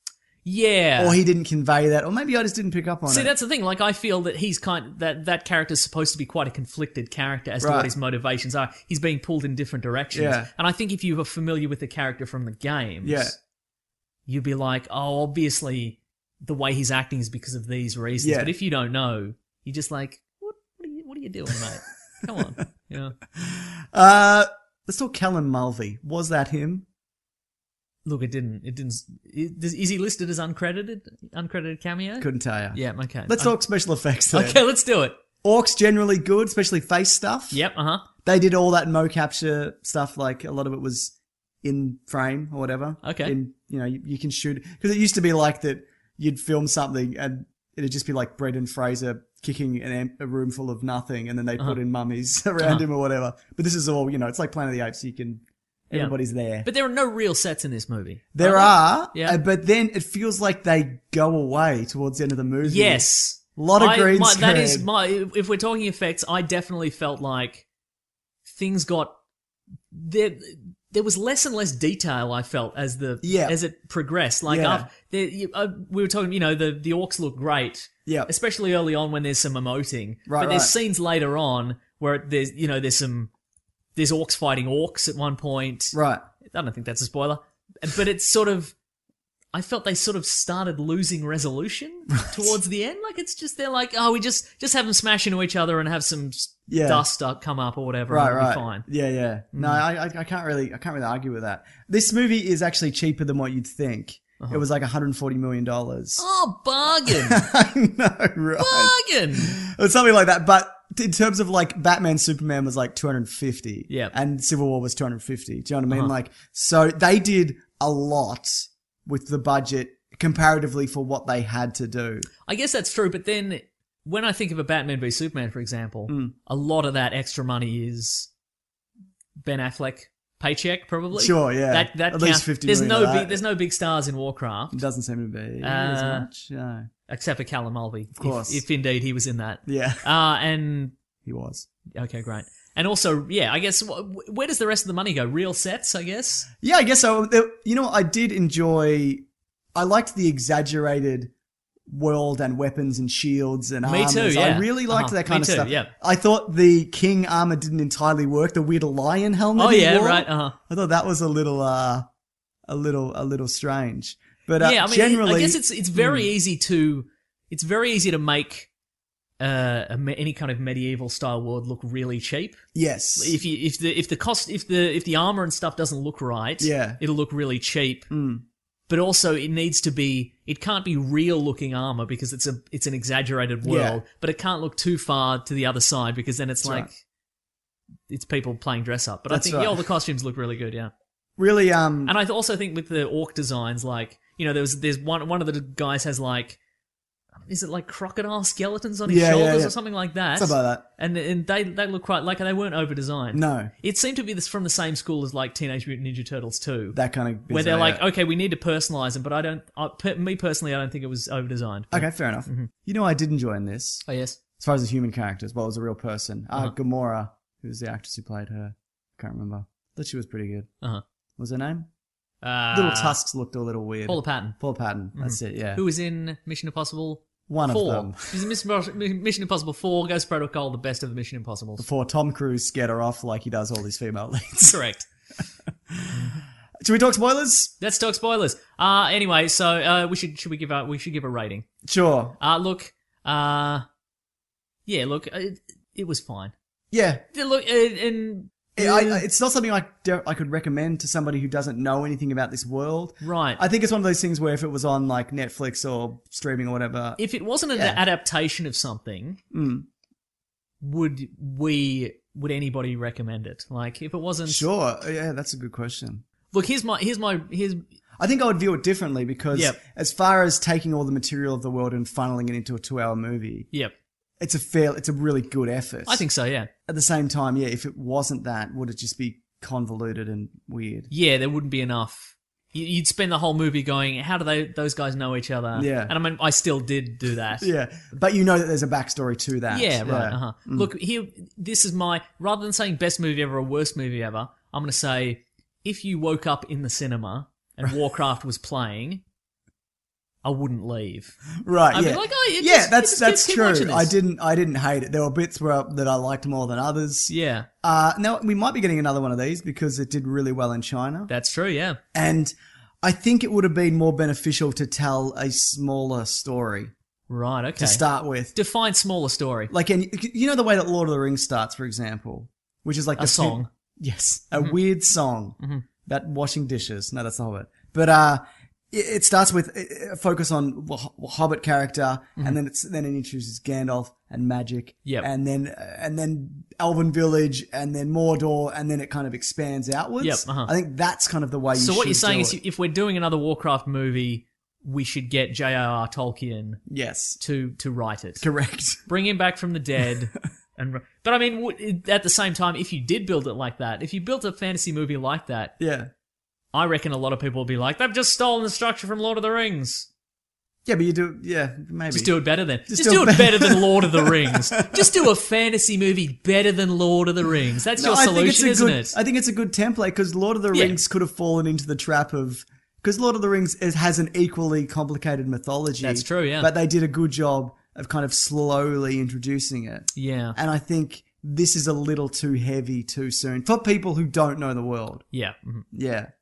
Yeah. Or he didn't convey that, or maybe I just didn't pick up on See, it. that's the thing. Like, I feel that he's kind that that character's supposed to be quite a conflicted character as to Right. what his motivations are. He's being pulled in different directions, Yeah. and I think if you were familiar with the character from the games, Yeah. you'd be like, oh, obviously the way he's acting is because of these reasons. Yeah. But if you don't know, you're just like, what? What are you, what are you doing, mate? Come on, you know. Uh, let's talk Callum Mulvey. Was that him? Look, it didn't. It didn't. Is is he listed as uncredited? Uncredited cameo? Couldn't tell you. Yeah. Okay. Let's Uh, talk special effects then. Okay, let's do it. Orcs generally good, especially face stuff. Yep. Uh huh. They did all that mo capture stuff. Like a lot of it was in frame or whatever. Okay. In, you know, you, you can shoot because it used to be like that. You'd film something and it'd just be like Brendan Fraser kicking an am- a room full of nothing, and then they'd put in mummies around Uh-huh. him or whatever. But this is all, you know, it's like Planet of the Apes. So you can Yeah. everybody's there. But there are no real sets in this movie. There are are, Yeah. uh, but then it feels like they go away towards the end of the movie. Yes. A lot of I- green my, screen. That is my. If we're talking effects, I definitely felt like things got there. There was less and less detail. I felt as the Yeah. as it progressed. Like Yeah. after, there, you, uh, we were talking, you know, the the orcs look great. Yeah. Especially early on when there's some emoting. Right, But there's right. scenes later on where there's you know there's some there's orcs fighting orcs at one point. Right. I don't think that's a spoiler, but it's sort of. I felt they sort of started losing resolution towards the end. Like, it's just, they're like, oh, we just, just have them smash into each other and have some Yeah. dust up, come up or whatever, Right, and it'll right. be fine. Yeah, yeah. No, I, I, I can't really, I can't really argue with that. This movie is actually cheaper than what you'd think. Uh-huh. It was like one hundred forty million dollars. Oh, bargain. I know, right? Bargain. It was something like that. But in terms of like Batman, Superman was like two hundred fifty. Yeah. And Civil War was two hundred fifty. Do you know what I mean? Uh-huh. Like, so they did a lot with the budget comparatively for what they had to do. I guess that's true, but then when I think of a Batman v Superman, for example, Mm. a lot of that extra money is Ben Affleck paycheck, probably. Sure, yeah. That that At counts. least fifty There's million no of that. big there's no big stars in Warcraft It doesn't seem to be as Uh, much. No. except for Callum Mulvey, Of course. if, if indeed he was in that. Yeah, Uh and he was. okay, great. And also, yeah, I guess wh- where does the rest of the money go? Real sets, I guess. Yeah, I guess so. There- You know, I did enjoy. I liked the exaggerated world and weapons and shields and Me armors. too, I yeah. really liked Uh-huh. that kind Me of too, stuff. yeah. I thought the king armor didn't entirely work. The weird lion helmet. Oh, he yeah, wore, right, uh-huh. I thought that was a little, uh, a little, a little strange. But uh, yeah, I mean, generally, I guess it's it's very easy to it's very easy to make uh, a, me- any kind of medieval style world look really cheap. yes. If you if the if the cost if the if the armor and stuff doesn't look right, Yeah. it'll look really cheap. Mm. But also, it needs to be. It can't be real looking armor because it's a it's an exaggerated world. Yeah. But it can't look too far to the other side because then it's That's like right. it's people playing dress up. But That's I think right. yeah, all the costumes look really good. Yeah. Really, um, And I also think with the orc designs, like, you know, there was there's one one of the guys has like, is it like crocodile skeletons on his Yeah, yeah, shoulders yeah. or something like that? Something like that. And and they they look quite like they weren't over designed. No. It seemed to be this from the same school as like Teenage Mutant Ninja Turtles two, that kind of where they're bizarre, like, yeah. okay, we need to personalize them, but I don't. I, per, me personally, I don't think it was over designed. Okay, fair enough. Mm-hmm. You know, what I did enjoy in this. Oh yes. As far as the human characters, well, it was a real person. Uh, Uh-huh. Gamora, who was the actress who played her. I can't remember. Thought she was pretty good. Uh huh. What was her name? Uh, Little tusks looked a little weird. Paula Patton, Paula Patton. That's it, yeah. who was in Mission Impossible. One of Four. them. She's in Mission Mission Impossible Four, Ghost Protocol, the best of the Mission Impossibles. Before Tom Cruise scared her off like he does all these female leads. Correct. Should we talk spoilers? Let's talk spoilers. Uh anyway, so uh we should should we give a we should give a rating. Sure. Uh look, uh yeah, look, it, it was fine. Yeah. Yeah, Look, and, and I, I, it's not something I, I could recommend to somebody who doesn't know anything about this world. right. I think it's one of those things where if it was on like Netflix or streaming or whatever. if it wasn't an Yeah. adaptation of something, Mm. would we would anybody recommend it? Like if it wasn't Sure. Yeah, that's a good question. Look, here's my here's my here's I think I would view it differently because Yep. as far as taking all the material of the world and funneling it into a two-hour movie, yep. it's a fair, it's a really good effort. I think so, yeah. At the same time, yeah, if it wasn't that, would it just be convoluted and weird? Yeah, there wouldn't be enough. You- You'd spend the whole movie going, how do they those guys know each other? Yeah. And I mean, I still did do that. Yeah, but you know that there's a backstory to that. Yeah, right. Uh-huh. Look, here, this is my, rather than saying best movie ever or worst movie ever, I'm going to say, if you woke up in the cinema and Warcraft was playing, I wouldn't leave. Right. I'd be yeah. like, oh, it yeah, just- that's just that's keep watching true. this. I didn't I didn't hate it. There were bits where that I liked more than others. Yeah, Uh, now we might be getting another one of these because it did really well in China, that's true, yeah. and I think it would have been more beneficial to tell a smaller story Right, okay. to start with. Define smaller story. Like, and you know the way that Lord of the Rings starts, for example, which is like A the song. Yes, a weird song about washing dishes. No, that's not Hobbit. But uh, it, it starts with a focus on Wh- Hobbit character, and then it's then it introduces Gandalf and magic, Yep. and then and then Elven village, and then Mordor, and then it kind of expands outwards. Yep, uh-huh. I think that's kind of the way. You So what should you're saying do is it. if we're doing another Warcraft movie, we should get J R R Tolkien yes, to, to write it. correct. Bring him back from the dead. and But I mean, w- at the same time, if you did build it like that, if you built a fantasy movie like that, Yeah, I reckon a lot of people will be like, they've just stolen the structure from Lord of the Rings. yeah, but you do, yeah, maybe Just do it better then. Just, do do it it better than Lord of the Rings. Just do a fantasy movie better than Lord of the Rings. That's your I think it's solution, a isn't good, it? I think it's a good template because Lord of the Yeah. Rings could have fallen into the trap of because Lord of the Rings is, has an equally complicated mythology. That's true, yeah. But they did a good job of kind of slowly introducing it. Yeah. And I think this is a little too heavy too soon for people who don't know the world. Yeah. mhm. Yeah.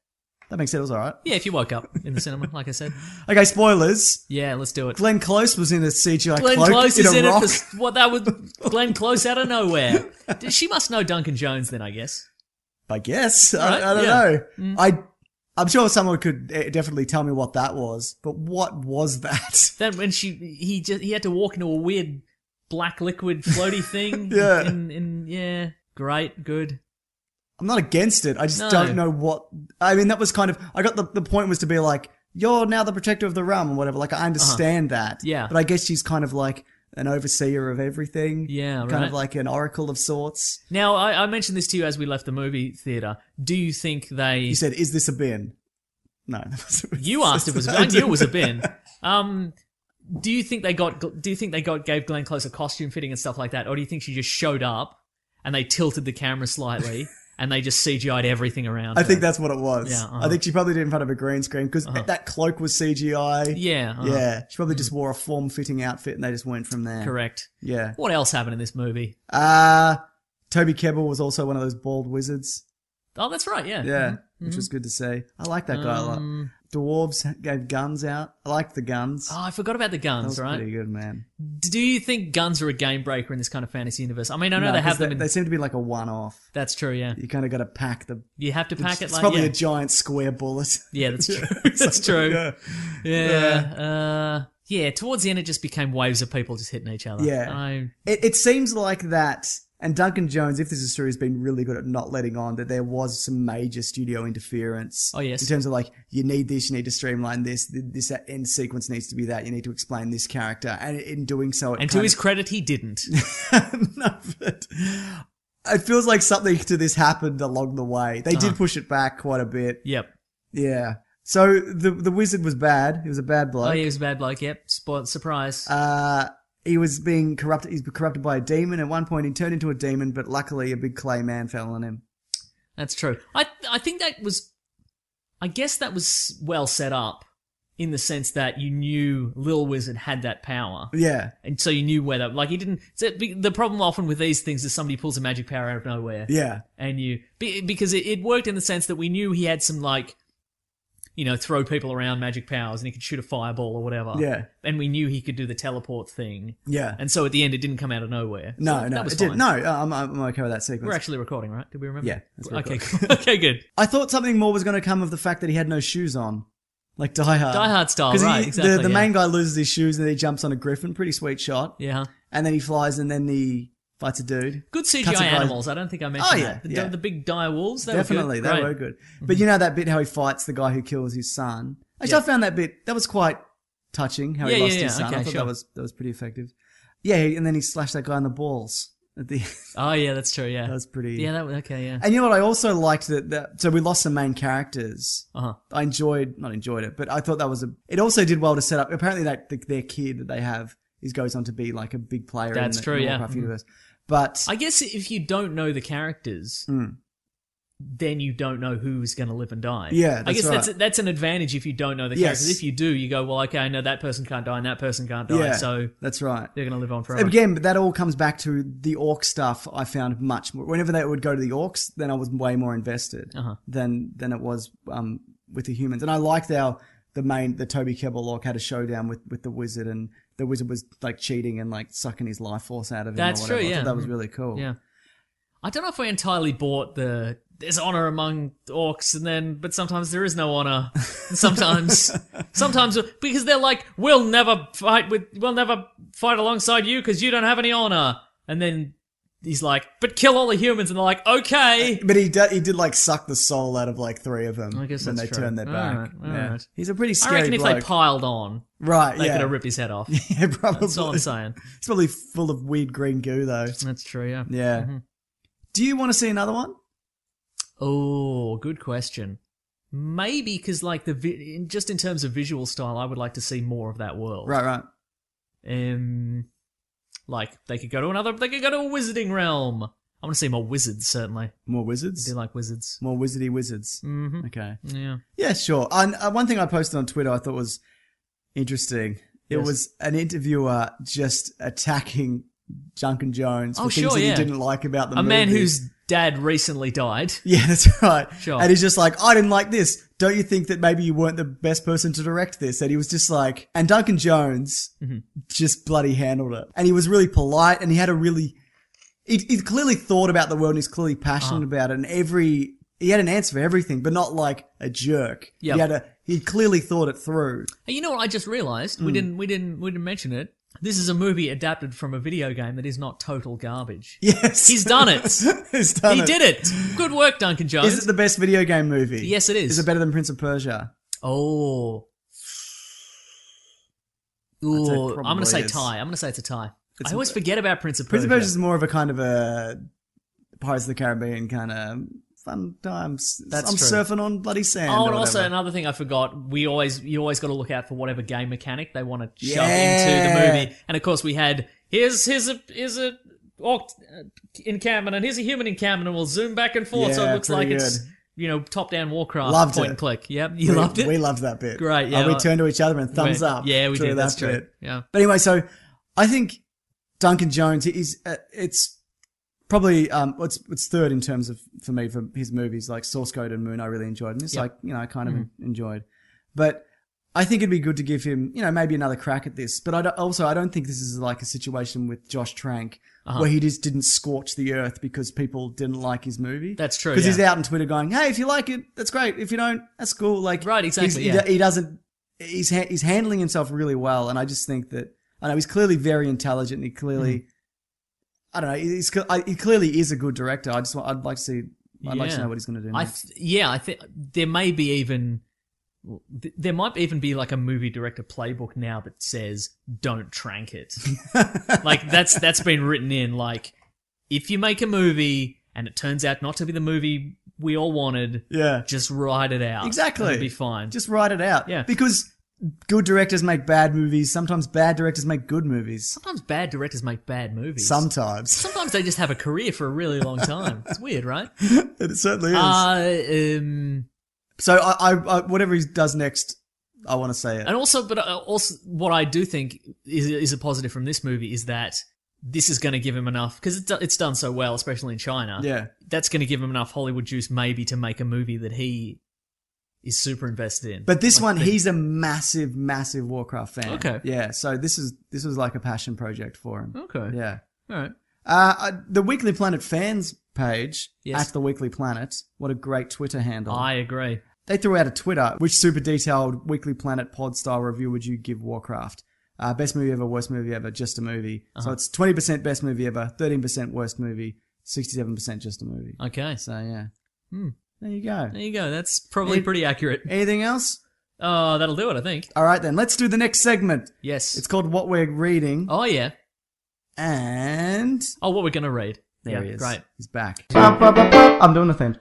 That makes sense. It was all right. Yeah, if you woke up in the cinema, like I said. Okay, spoilers. Yeah, let's do it. Glenn Close was in a C G I Glenn cloak Close in is a in rock. it for what that was. Glenn Close out of nowhere. She must know Duncan Jones then, I guess. I guess. Right, I, I don't yeah. Mm. know. I, I'm sure someone could eh, definitely tell me what that was, but what was that? Then when she, he just, he had to walk into a weird black liquid floaty thing. Yeah. In, in, yeah. Great. Good. I'm not against it. I just No. don't know what. I mean, that was kind of. I got the the point was to be like, you're now the protector of the realm or whatever. Like, I understand that. Yeah. But I guess she's kind of like an overseer of everything. Yeah, Kind right. of like an oracle of sorts. Now, I, I mentioned this to you as we left the movie theater. Do you think they... You said, "Is this a bin?" No. that was- You asked if it was a bin. I knew it was a bin. Um, do you think they got? Do you think they got gave Glenn Close a costume fitting and stuff like that, or do you think she just showed up and they tilted the camera slightly and they just C G I'd everything around? I her? think that's what it was. Yeah, uh-huh. I think she probably did it in front of a green screen because that cloak was C G I. Yeah, uh-huh. Yeah. She probably just wore a form-fitting outfit and they just went from there. correct. Yeah. What else happened in this movie? Uh, Toby Kebbell was also one of those bald wizards. Oh, that's right. Yeah, Yeah. Mhm. Which was good to see. I like that guy a lot. Um, Dwarves gave guns out. I liked the guns. Oh, I forgot about the that guns. was Right? pretty good, man. Do you think guns are a game breaker in this kind of fantasy universe? I mean, I know No, they 'cause have them. In, They seem to be like a one-off. that's true. Yeah, You kind of got to pack the. you have to pack it's it like probably yeah. a giant square bullet. Yeah, that's true. that's true. Yeah. Yeah. Uh, yeah, towards the end, it just became waves of people just hitting each other. Yeah. I, It, it seems like that, and Duncan Jones, if this is true, has been really good at not letting on that there was some major studio interference. Oh, yes. In terms of like, you need this, you need to streamline this, th- this end sequence needs to be that, you need to explain this character, and in doing so, it and kind to his of- credit, he didn't. no, but it feels like something to this happened along the way. They Uh-huh. did push it back quite a bit. Yep. Yeah. So the the wizard was bad. He was a bad bloke. Oh, he was a bad bloke. Yep. Spoil- surprise. Uh, he was being corrupted. He's corrupted by a demon. At one point, he turned into a demon, but luckily, a big clay man fell on him. That's true. I I think that was, I guess that was well set up in the sense that you knew Lil Wizard had that power. Yeah, And so you knew where that, like he didn't, so the problem often with these things is somebody pulls a magic power out of nowhere. yeah, And you, be- because it, it worked in the sense that we knew he had some like, you know, throw people around magic powers and he could shoot a fireball or whatever. Yeah. And we knew he could do the teleport thing. yeah. And so at the end it didn't come out of nowhere. no, So no, that was it fine. did. No, uh, I'm, I'm okay with that sequence. We're actually recording, right? Did we remember? Yeah, that's what Okay, we're cool. Okay, good. I thought something more was going to come of the fact that he had no shoes on, like Die Hard. Die Hard style, 'Cause he- right, exactly, The, the yeah. main guy loses his shoes and then he jumps on a griffin. Pretty sweet shot. Yeah. And then he flies and then he fights a dude. Good C G Cuts I a guy- animals. I don't think I mentioned Oh, yeah, that. The, yeah. the big dire wolves, they Definitely, were good. they Great. were good. But you know that bit how he fights the guy who kills his son. Actually, Yeah. I found that bit that was quite touching. How Yeah, he lost yeah, his yeah. son. Okay, I thought sure. that was that was pretty effective. Yeah, and then he slashed that guy in the balls at the. Oh, yeah, that's true, yeah. That was pretty. Yeah, that was, okay, yeah. And you know what? I also liked that. that so we lost some main characters. Uh-huh. I enjoyed, not enjoyed it, but I thought that was a. It also did well to set up. Apparently, that the, their kid that they have is goes on to be like a big player. That's in the, true, in the yeah. Warcraft Mhm. universe. But I guess if you don't know the characters, Mm. then you don't know who's going to live and die. Yeah, I that's guess that's right. that's an advantage if you don't know the Yes. characters. If you do, you go, well, okay, I know that person can't die and that person can't die, yeah, so that's right. they're going to live on forever. Again, but that all comes back to the orc stuff. I found much more. Whenever they would go to the orcs, then I was way more invested Uh-huh. than than it was um, with the humans. And I liked how the main the Toby Kebbell orc had a showdown with, with the wizard, and the wizard was like cheating and like sucking his life force out of him. That's or whatever. true, I yeah. thought that was really cool. Yeah. I don't know if I entirely bought the there's honor among orcs, and then but sometimes there is no honor. And sometimes, sometimes because they're like, we'll never fight with, we'll never fight alongside you because you don't have any honor. And then he's like, but kill all the humans, and they're like, okay. But he did, he did like suck the soul out of like three of them I guess when that's they true. turned their All back. right, all yeah. right. He's a pretty I scary reckon if bloke. they piled on, right, they yeah. could have ripped his head off. yeah, probably. That's all I'm saying. It's probably full of weird green goo though. That's true, yeah. Yeah. Mm-hmm. Do you want to see another one? Oh, good question. Maybe because, like, the vi- in- just in terms of visual style, I would like to see more of that world. Right, right. Um, like they could go to another. They could go to a wizarding realm. I want to see more wizards. Certainly, More I wizards? do like wizards. More wizardy wizards. Mm-hmm. Okay. Yeah. Yeah, sure. And uh, one thing I posted on Twitter I thought was interesting. It Yes. was an interviewer just attacking Duncan Jones for Oh, things sure, that yeah. he didn't like about the A movie. man whose dad recently died. Yeah, that's right. Sure. And he's just like, I didn't like this. Don't you think that maybe you weren't the best person to direct this? And he was just like, and Duncan Jones Mm-hmm. just bloody handled it. And he was really polite and he had a really, he, he clearly thought about the world and he's clearly passionate Uh-huh. about it. And every, he had an answer for everything, but not like a jerk. Yep. He had a, he clearly thought it through. Hey, you know what I just realized? Hmm. We didn't we didn't we didn't mention it. This is a movie adapted from a video game that is not total garbage. Yes. He's done it. He's done he it. did it. Good work, Duncan Jones. Is it the best video game movie? Yes, it is. Is it better than Prince of Persia? Oh. say Ooh, it I'm going probably to say is. tie. I'm going to say it's a tie. It's I always a- forget about Prince of Prince Persia. of Persia is more of a kind of a Pirates of the Caribbean kind of fun times. That's I'm true. surfing on bloody sand. Oh, or and also whatever. another thing I forgot. We always, you always got to look out for whatever game mechanic they want to shove Yeah. into the movie. And of course, we had here's here's a here's a orc encampment and here's a human encampment, and we'll zoom back and forth, so it Yeah, looks like pretty it's good. you know top down Warcraft Loved point it. and click. Yep, you we, loved it. We loved that bit. Great, yeah, And we well- turned to each other and thumbs We- up. yeah, we through did, that that's true. bit. Yeah. But anyway, so I think Duncan Jones is uh, it's probably um it's it's third in terms of for me for his movies like Source Code and Moon. I really enjoyed, and it's Yep. like you know I kind of Mm-hmm. enjoyed, but I think it'd be good to give him you know maybe another crack at this. But I don't, also I don't think this is like a situation with Josh Trank Uh-huh. where he just didn't scorch the earth because people didn't like his movie. That's true, Because he's yeah. out on Twitter going, "Hey, if you like it, that's great. If you don't, that's cool." Like Right, exactly, he's- yeah. He, he doesn't. He's ha- he's handling himself really well, and I just think that I know he's clearly very intelligent. And he clearly, Mm. I don't know, he's cl- I, he clearly is a good director. I just want, I'd like to see. I'd like to Yeah. know what he's going to do. I next. th- yeah, I think there may be even th- there might even be like a movie director playbook now that says don't trank it. Like that's that's been written in. Like if you make a movie and it turns out not to be the movie we all wanted, Yeah. just write it out. Exactly. It'll be fine. Just write it out. Yeah. Because good directors make bad movies. Sometimes bad directors make good movies. Sometimes bad directors make bad movies. Sometimes. Sometimes they just have a career for a really long time. It's weird, right? It certainly is. Uh, um, so I, I, I, whatever he does next, I want to say it. And also, but uh, also, what I do think is is a positive from this movie is that this is going to give him enough because it's it's done so well, especially in China. Yeah. That's going to give him enough Hollywood juice, maybe, to make a movie that he is super invested in. But this Like one, the- he's a massive, massive Warcraft fan. Okay. Yeah. So this is this was like a passion project for him. Okay. Yeah. All right. Uh, uh, the Weekly Planet fans page Yes. at the Weekly Planet. What a great Twitter handle! I agree. They threw out a Twitter. Which super detailed Weekly Planet pod style review would you give Warcraft? Uh, best movie ever, worst movie ever, just a movie. Uh-huh. So it's twenty percent best movie ever, thirteen percent worst movie, sixty-seven percent just a movie. Okay. So yeah. Hmm. There you go. There you go. That's probably Any- pretty accurate. Anything else? Oh, that'll do it, I think. All right then. Let's do the next segment. Yes. It's called What We're Reading. Oh, yeah. And Oh, what we're going to read. there yeah, he is. Great. He's back. I'm doing the thing.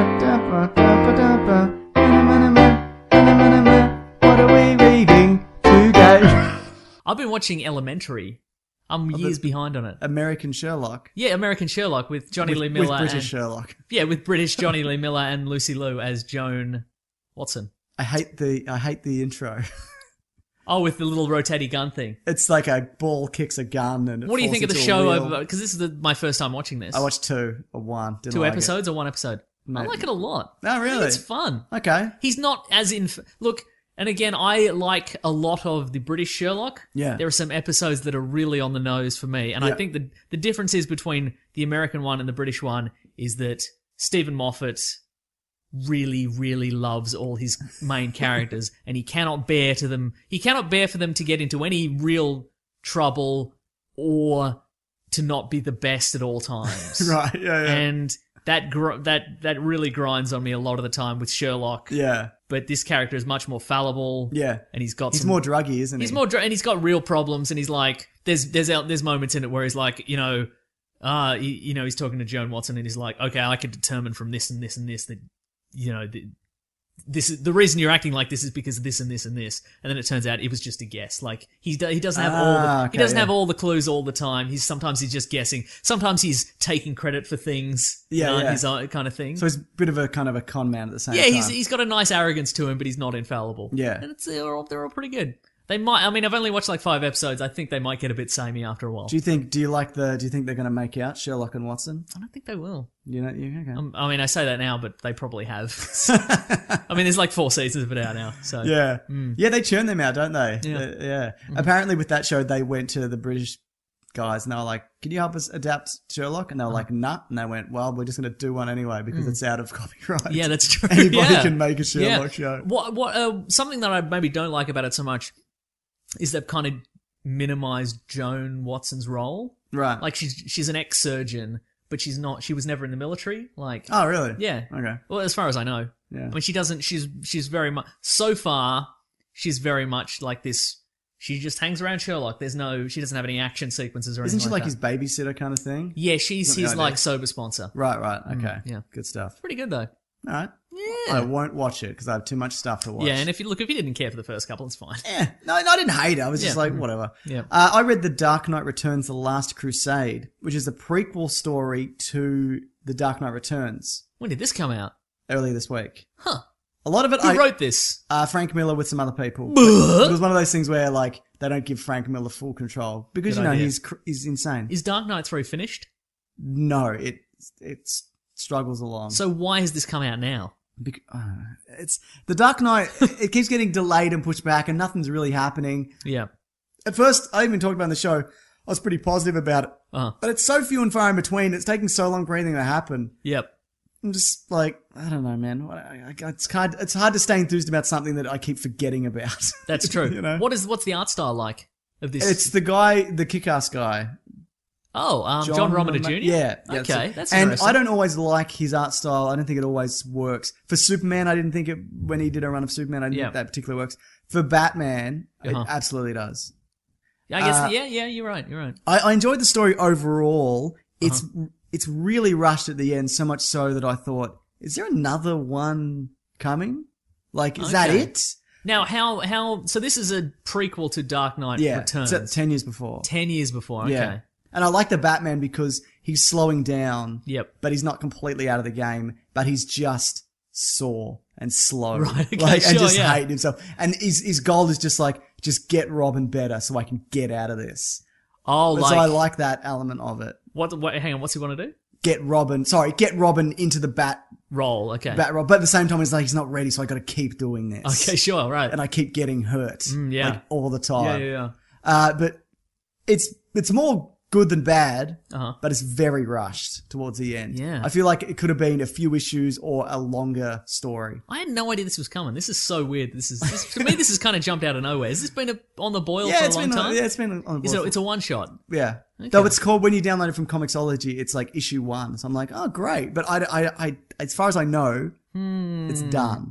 What are we reading today? I've been watching Elementary. I'm Oh, the- years behind on it. American Sherlock. Yeah, American Sherlock with Johnny with, Lee with Miller. British and, Sherlock. Yeah, with British Johnny Lee Miller and Lucy Liu as Joan Watson. I hate the I hate the intro. Oh, with the little rotating gun thing. It's like a ball kicks a gun and it What do you falls think of the into a show? wheel. Because this is the, my first time watching this. I watched two or one. Didn't two like it. episodes or one episode. I Maybe. like it a lot. Oh, I think really? it's fun. Okay. He's not as in. Look, and again, I like a lot of the British Sherlock. Yeah. There are some episodes that are really on the nose for me, and I Yeah. think the the difference is between the American one and the British one is that Stephen Moffat really, really loves all his main characters, and he cannot bear to them. He cannot bear for them to get into any real trouble or to not be the best at all times. Right. Yeah. Yeah. And that gr- that that really grinds on me a lot of the time with Sherlock. yeah. But this character is much more fallible. Yeah. and he's got He's some, more druggy, isn't he? He's more dr- and he's got real problems. And he's like, there's there's out there's moments in it where he's like, you know, uh, you, you know, he's talking to Joan Watson, and he's like, okay, I can determine from this and this and this that, you know, the, this is the reason you're acting like this is because of this and this and this. And then it turns out it was just a guess. Like he he doesn't have all the, Ah, he okay, doesn't yeah. have all the clues all the time. He's sometimes he's just guessing. Sometimes he's taking credit for things. Yeah, you know, yeah. his own kind of thing. So he's a bit of a kind of a con man at the same Yeah, time. he's he's got a nice arrogance to him, but he's not infallible. Yeah. and it's they're all, they're all pretty good. They might. I mean, I've only watched like five episodes. I think they might get a bit samey after a while. Do you think? Do you like the? Do you think they're going to make out Sherlock and Watson? I don't think they will. You know, you okay? Um, I mean, I say that now, but they probably have. I mean, there's like four seasons of it out now. So yeah, yeah, they churn them out, don't they? Yeah. Uh, yeah. Apparently, with that show, they went to the British guys and they were like, "Can you help us adapt Sherlock?" And they were like, "Nah." And they went, "Well, we're just going to do one anyway because it's out of copyright." Yeah, that's true. Anybody yeah. can make a Sherlock yeah. show. What? What? Uh, something that I maybe don't like about it so much is they've kind of minimized Joan Watson's role. Right. Like she's she's an ex-surgeon, but she's not. She was never in the military. Like. Oh, really? Yeah. Okay. Well, as far as I know. Yeah. I mean, she doesn't. She's she's very much. So far, she's very much like this. She just hangs around Sherlock. There's no. She doesn't have any action sequences or anything. Isn't she like, like his babysitter kind of thing? Yeah, she's Something his like like that. sober sponsor. Right, right. Okay. yeah. Good stuff. Pretty good though. All right. Yeah. I won't watch it because I have too much stuff to watch. Yeah, and if you look, if you didn't care for the first couple, it's fine. Yeah. No, no, I didn't hate it. I was just Yeah. like, whatever. Yeah. Uh, I read The Dark Knight Returns: The Last Crusade, which is a prequel story to The Dark Knight Returns, When did this come out? earlier this week. Huh? A lot of it, Who I, wrote this? uh, Frank Miller with some other people. It was one of those things where like they don't give Frank Miller full control because Good you know idea. he's cr- he's insane. Is Dark Knight three finished? No, it it struggles along. So why has this come out now? Bec- uh, it's The Dark Knight. It keeps getting delayed and pushed back, and nothing's really happening. Yeah. At first, I even talked about it on the show. I was pretty positive about it, Uh-huh. but it's so few and far in between. It's taking so long for anything to happen. Yep. I'm just like, I don't know, man. What- I- I- It's hard. It's hard to stay enthused about something that I keep forgetting about. That's true. You know? What is what's the art style like of this? It's the guy, the kick-ass guy, oh, um, John, Romita Junior Yeah. yeah, Okay, it. that's and interesting. I don't always like his art style. I don't think it always works. For Superman, I didn't think it when he did a run of Superman. I didn't Yeah. think that particularly works. For Batman, Uh-huh. it absolutely does. I guess. uh, yeah, yeah. You're right. You're right. I, I enjoyed the story overall. It's Uh-huh. it's really rushed at the end, so much so that I thought, is there another one coming? Like, is that Okay. it? Now, how how? So this is a prequel to Dark Knight Yeah, Returns. it's at ten years before. Ten years before. Okay. Yeah. And I like the Batman because he's slowing down. Yep. But he's not completely out of the game, but he's just sore and slow. Right, okay, like, and sure, just yeah. hating himself. And his, his goal is just like, just get Robin better so I can get out of this. Oh, so like I like that element of it. what? What? Hang on. What's he want to do? Get Robin, sorry, get Robin into the bat, Roll. Okay. bat Rob. But at the same time, it's like, he's not ready, so I got to keep doing this. Okay. Sure. Right. And I keep getting hurt. Mm, yeah. Like, all the time. yeah. Yeah. Yeah. Uh, but it's, it's more good than bad, Uh-huh. but it's very rushed towards the end. Yeah. I feel like it could have been a few issues or a longer story. I had no idea this was coming. This is so weird. This is this, to me. This has kind of jumped out of nowhere. Has this been a, on the boil yeah, for a it's long been time? On, yeah, it's been on the Is board it, it's a one shot. Yeah. Okay. Though it's called, when you download it from Comixology, it's like issue one. So I'm like, oh, great. But I, I, I as far as I know, Hmm. it's done.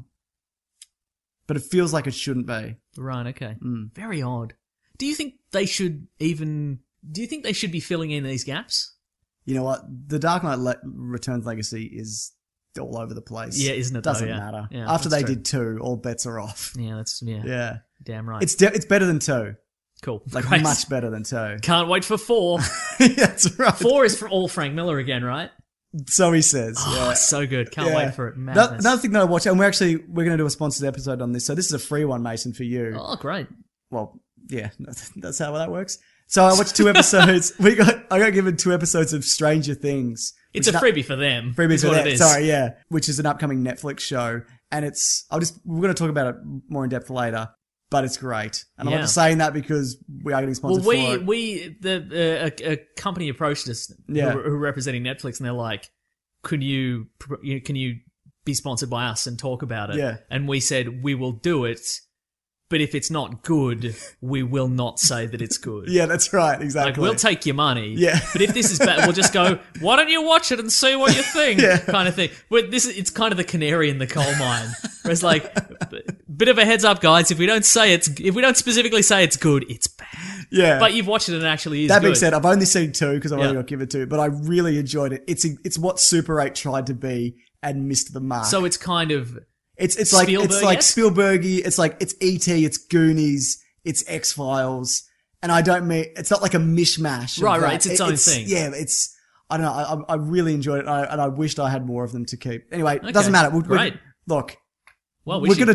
But it feels like it shouldn't be. Right. Okay. Mm. Very odd. Do you think they should even? Do you think they should be filling in these gaps? You know what? The Dark Knight Le- Returns legacy is all over the place. Yeah, isn't it, though? Doesn't Yeah. matter. Yeah, After that's they true. did two, all bets are off. Yeah. That's yeah. Yeah. Damn right. It's de- it's better than two. cool. Like, Great. much better than two. Can't wait for four. That's right. Four is for all Frank Miller again, right? So he says. Oh, yeah. so good. Can't Yeah. wait for it. No- Madness. Another thing that I watched, and we're actually, we're going to do a sponsored episode on this. So this is a free one, Mason, for you. Oh, great. Well, yeah, that's how that works. So I watched two episodes. we got, I got given two episodes of Stranger Things. It's a which is freebie for them. Freebie is for what that. it is. Sorry, yeah. Which is an upcoming Netflix show. And it's, I'll just, we're going to talk about it more in depth later, but it's great. And I'm Yeah. not just saying that because we are getting Well, sponsored for we it. we the uh, a, a company approached us Yeah. who, who are representing Netflix, and they're like, "Could you, pr- you can you be sponsored by us and talk about it?" Yeah. And we said we will do it, but if it's not good, we will not say that it's good. Yeah, that's right. Exactly. Like, we'll take your money. Yeah. But if this is bad, we'll just go, why don't you watch it and see what you think? Yeah. Kind of thing. But this is, it's kind of the canary in the coal mine. Where it's like, bit of a heads up, guys. If we don't say it's, if we don't specifically say it's good, it's bad. Yeah. But you've watched it and it actually is That good. being said, I've only seen two because I've Yeah. only got given two, but I really enjoyed it. It's it's what Super eight tried to be and missed the mark. So it's kind of, it's it's like it's like Spielberg-esque? Spielbergy. It's like it's E T. It's Goonies. It's X Files. And I don't mean it's not like a mishmash. of Right, right, that. it's its own thing. Yeah, it's I don't know. I, I really enjoyed it, and I, and I wished I had more of them to keep. Anyway, Okay, it doesn't matter. We'll, great. we'll, look, Well, we we're should- going to do we a should- paid we should talk episode about it, yeah, about we it. should-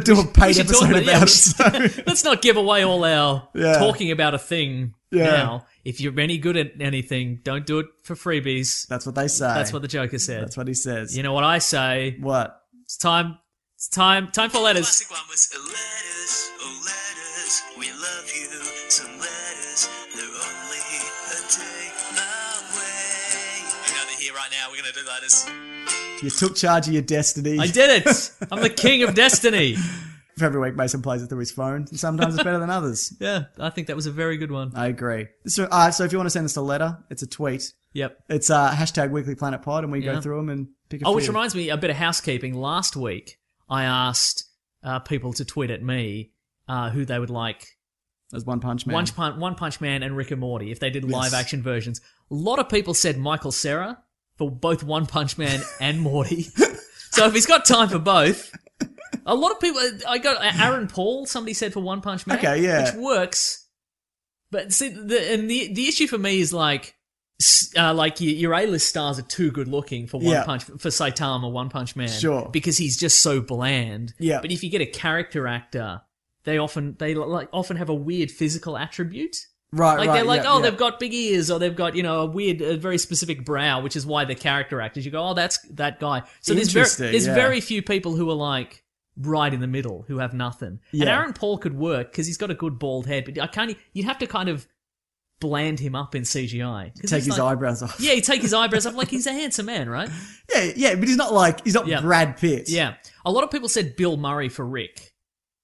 So. Let's not give away all our Yeah. talking about a thing Yeah. now. If you're any good at anything, don't do it for freebies. That's what they say. That's what the Joker said. That's what he says. You know what I say? What? It's time. It's time. Time for letters. Classic one was letters, oh letters, we love you. Some letters, they're only a day away. You know they're here right now. We're gonna do letters. You took charge of your destiny. I did it. I'm the king of destiny. For every week, Mason plays it through his phone. And sometimes it's better than others. Yeah, I think that was a very good one. I agree. So, uh, so if you want to send us a letter, it's a tweet. Yep. It's uh, hashtag Weekly Planet Pod, and we Yeah. go through them and pick a Oh, few. which reminds me, a bit of housekeeping. Last week, I asked uh, people to tweet at me uh, who they would like. There's One Punch Man. One Punch, One Punch Man and Rick and Morty, if they did Yes. live action versions. A lot of people said Michael Cera for both One Punch Man and Morty. So if he's got time for both, a lot of people. I got Aaron Paul. Somebody said for One Punch Man, Okay, yeah. which works. But see, the and the the issue for me is like, s- uh, like your, your A-list stars are too good looking for One Yeah. Punch for Saitama, One Punch Man, Sure. because he's just so bland. Yeah. But if you get a character actor, they often they like often have a weird physical attribute. Right, Like right. they're like, yeah, oh, yeah. they've got big ears, or they've got, you know, a weird, a very specific brow, which is why they're character actors. You go, oh, that's that guy. So there's very, Interesting, there's yeah. very few people who are like right in the middle, who have nothing. And Yeah. Aaron Paul could work because he's got a good bald head, but I can't. You'd have to kind of bland him up in C G I. 'Cause Take he's his like- eyebrows off. Yeah, you take his eyebrows off. Like he's a handsome man, right? Yeah, yeah, but he's not like, he's not Yeah. Brad Pitt. Yeah. A lot of people said Bill Murray for Rick.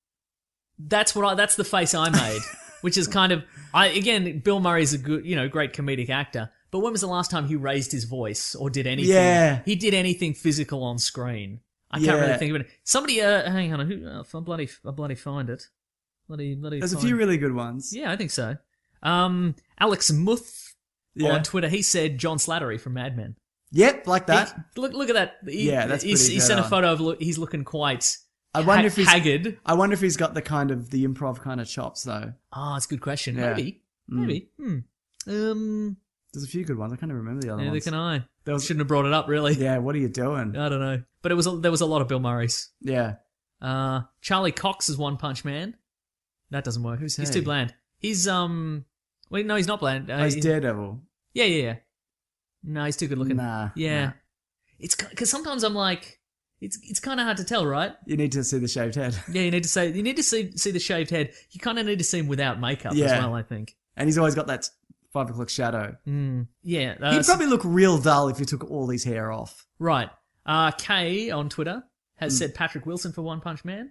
That's what I. That's the face I made, which is kind of. I again, Bill Murray's a good, you know, great comedic actor. But when was the last time he raised his voice or did anything? Yeah. He did anything physical on screen. I Yeah. can't really think of it. Somebody, uh, hang on, who? Uh, I'll bloody, I'll bloody find it. Bloody, bloody. There's a find- few really good ones. Yeah, I think so. Um, Alex Muth Yeah. on Twitter, he said John Slattery from Mad Men. Yep, like that. He- look, look at that. He, Yeah, that's he's- pretty He dead sent a on. photo of. Look, he's looking quite. I wonder ha- if he's haggard. I wonder if he's got the kind of the improv kind of chops though. Ah, that's a good question. Yeah. Maybe. Maybe. Hmm. Um, There's a few good ones. I can't even remember the other neither ones. can I. There was- Shouldn't have brought it up, really. Yeah, what are you doing? I don't know. But it was a, there was a lot of Bill Murrays. Yeah. Uh, Charlie Cox is One Punch Man. That doesn't work. Who's He's he? too bland. He's, um... Wait, no, he's not bland. Uh, Oh, he's he- Daredevil. Yeah, yeah, yeah. No, he's too good looking. Nah, Yeah. nah. It's... Because sometimes I'm like... It's it's kind of hard to tell, right? You need to see the shaved head. Yeah, you need to say you need to see see the shaved head. You kind of need to see him without makeup as Yeah. well, I think. And he's always got that five o'clock shadow. Mm, yeah. Uh, He'd probably look real dull if you took all his hair off. Right. Uh, Kay on Twitter has Mm. said Patrick Wilson for One Punch Man.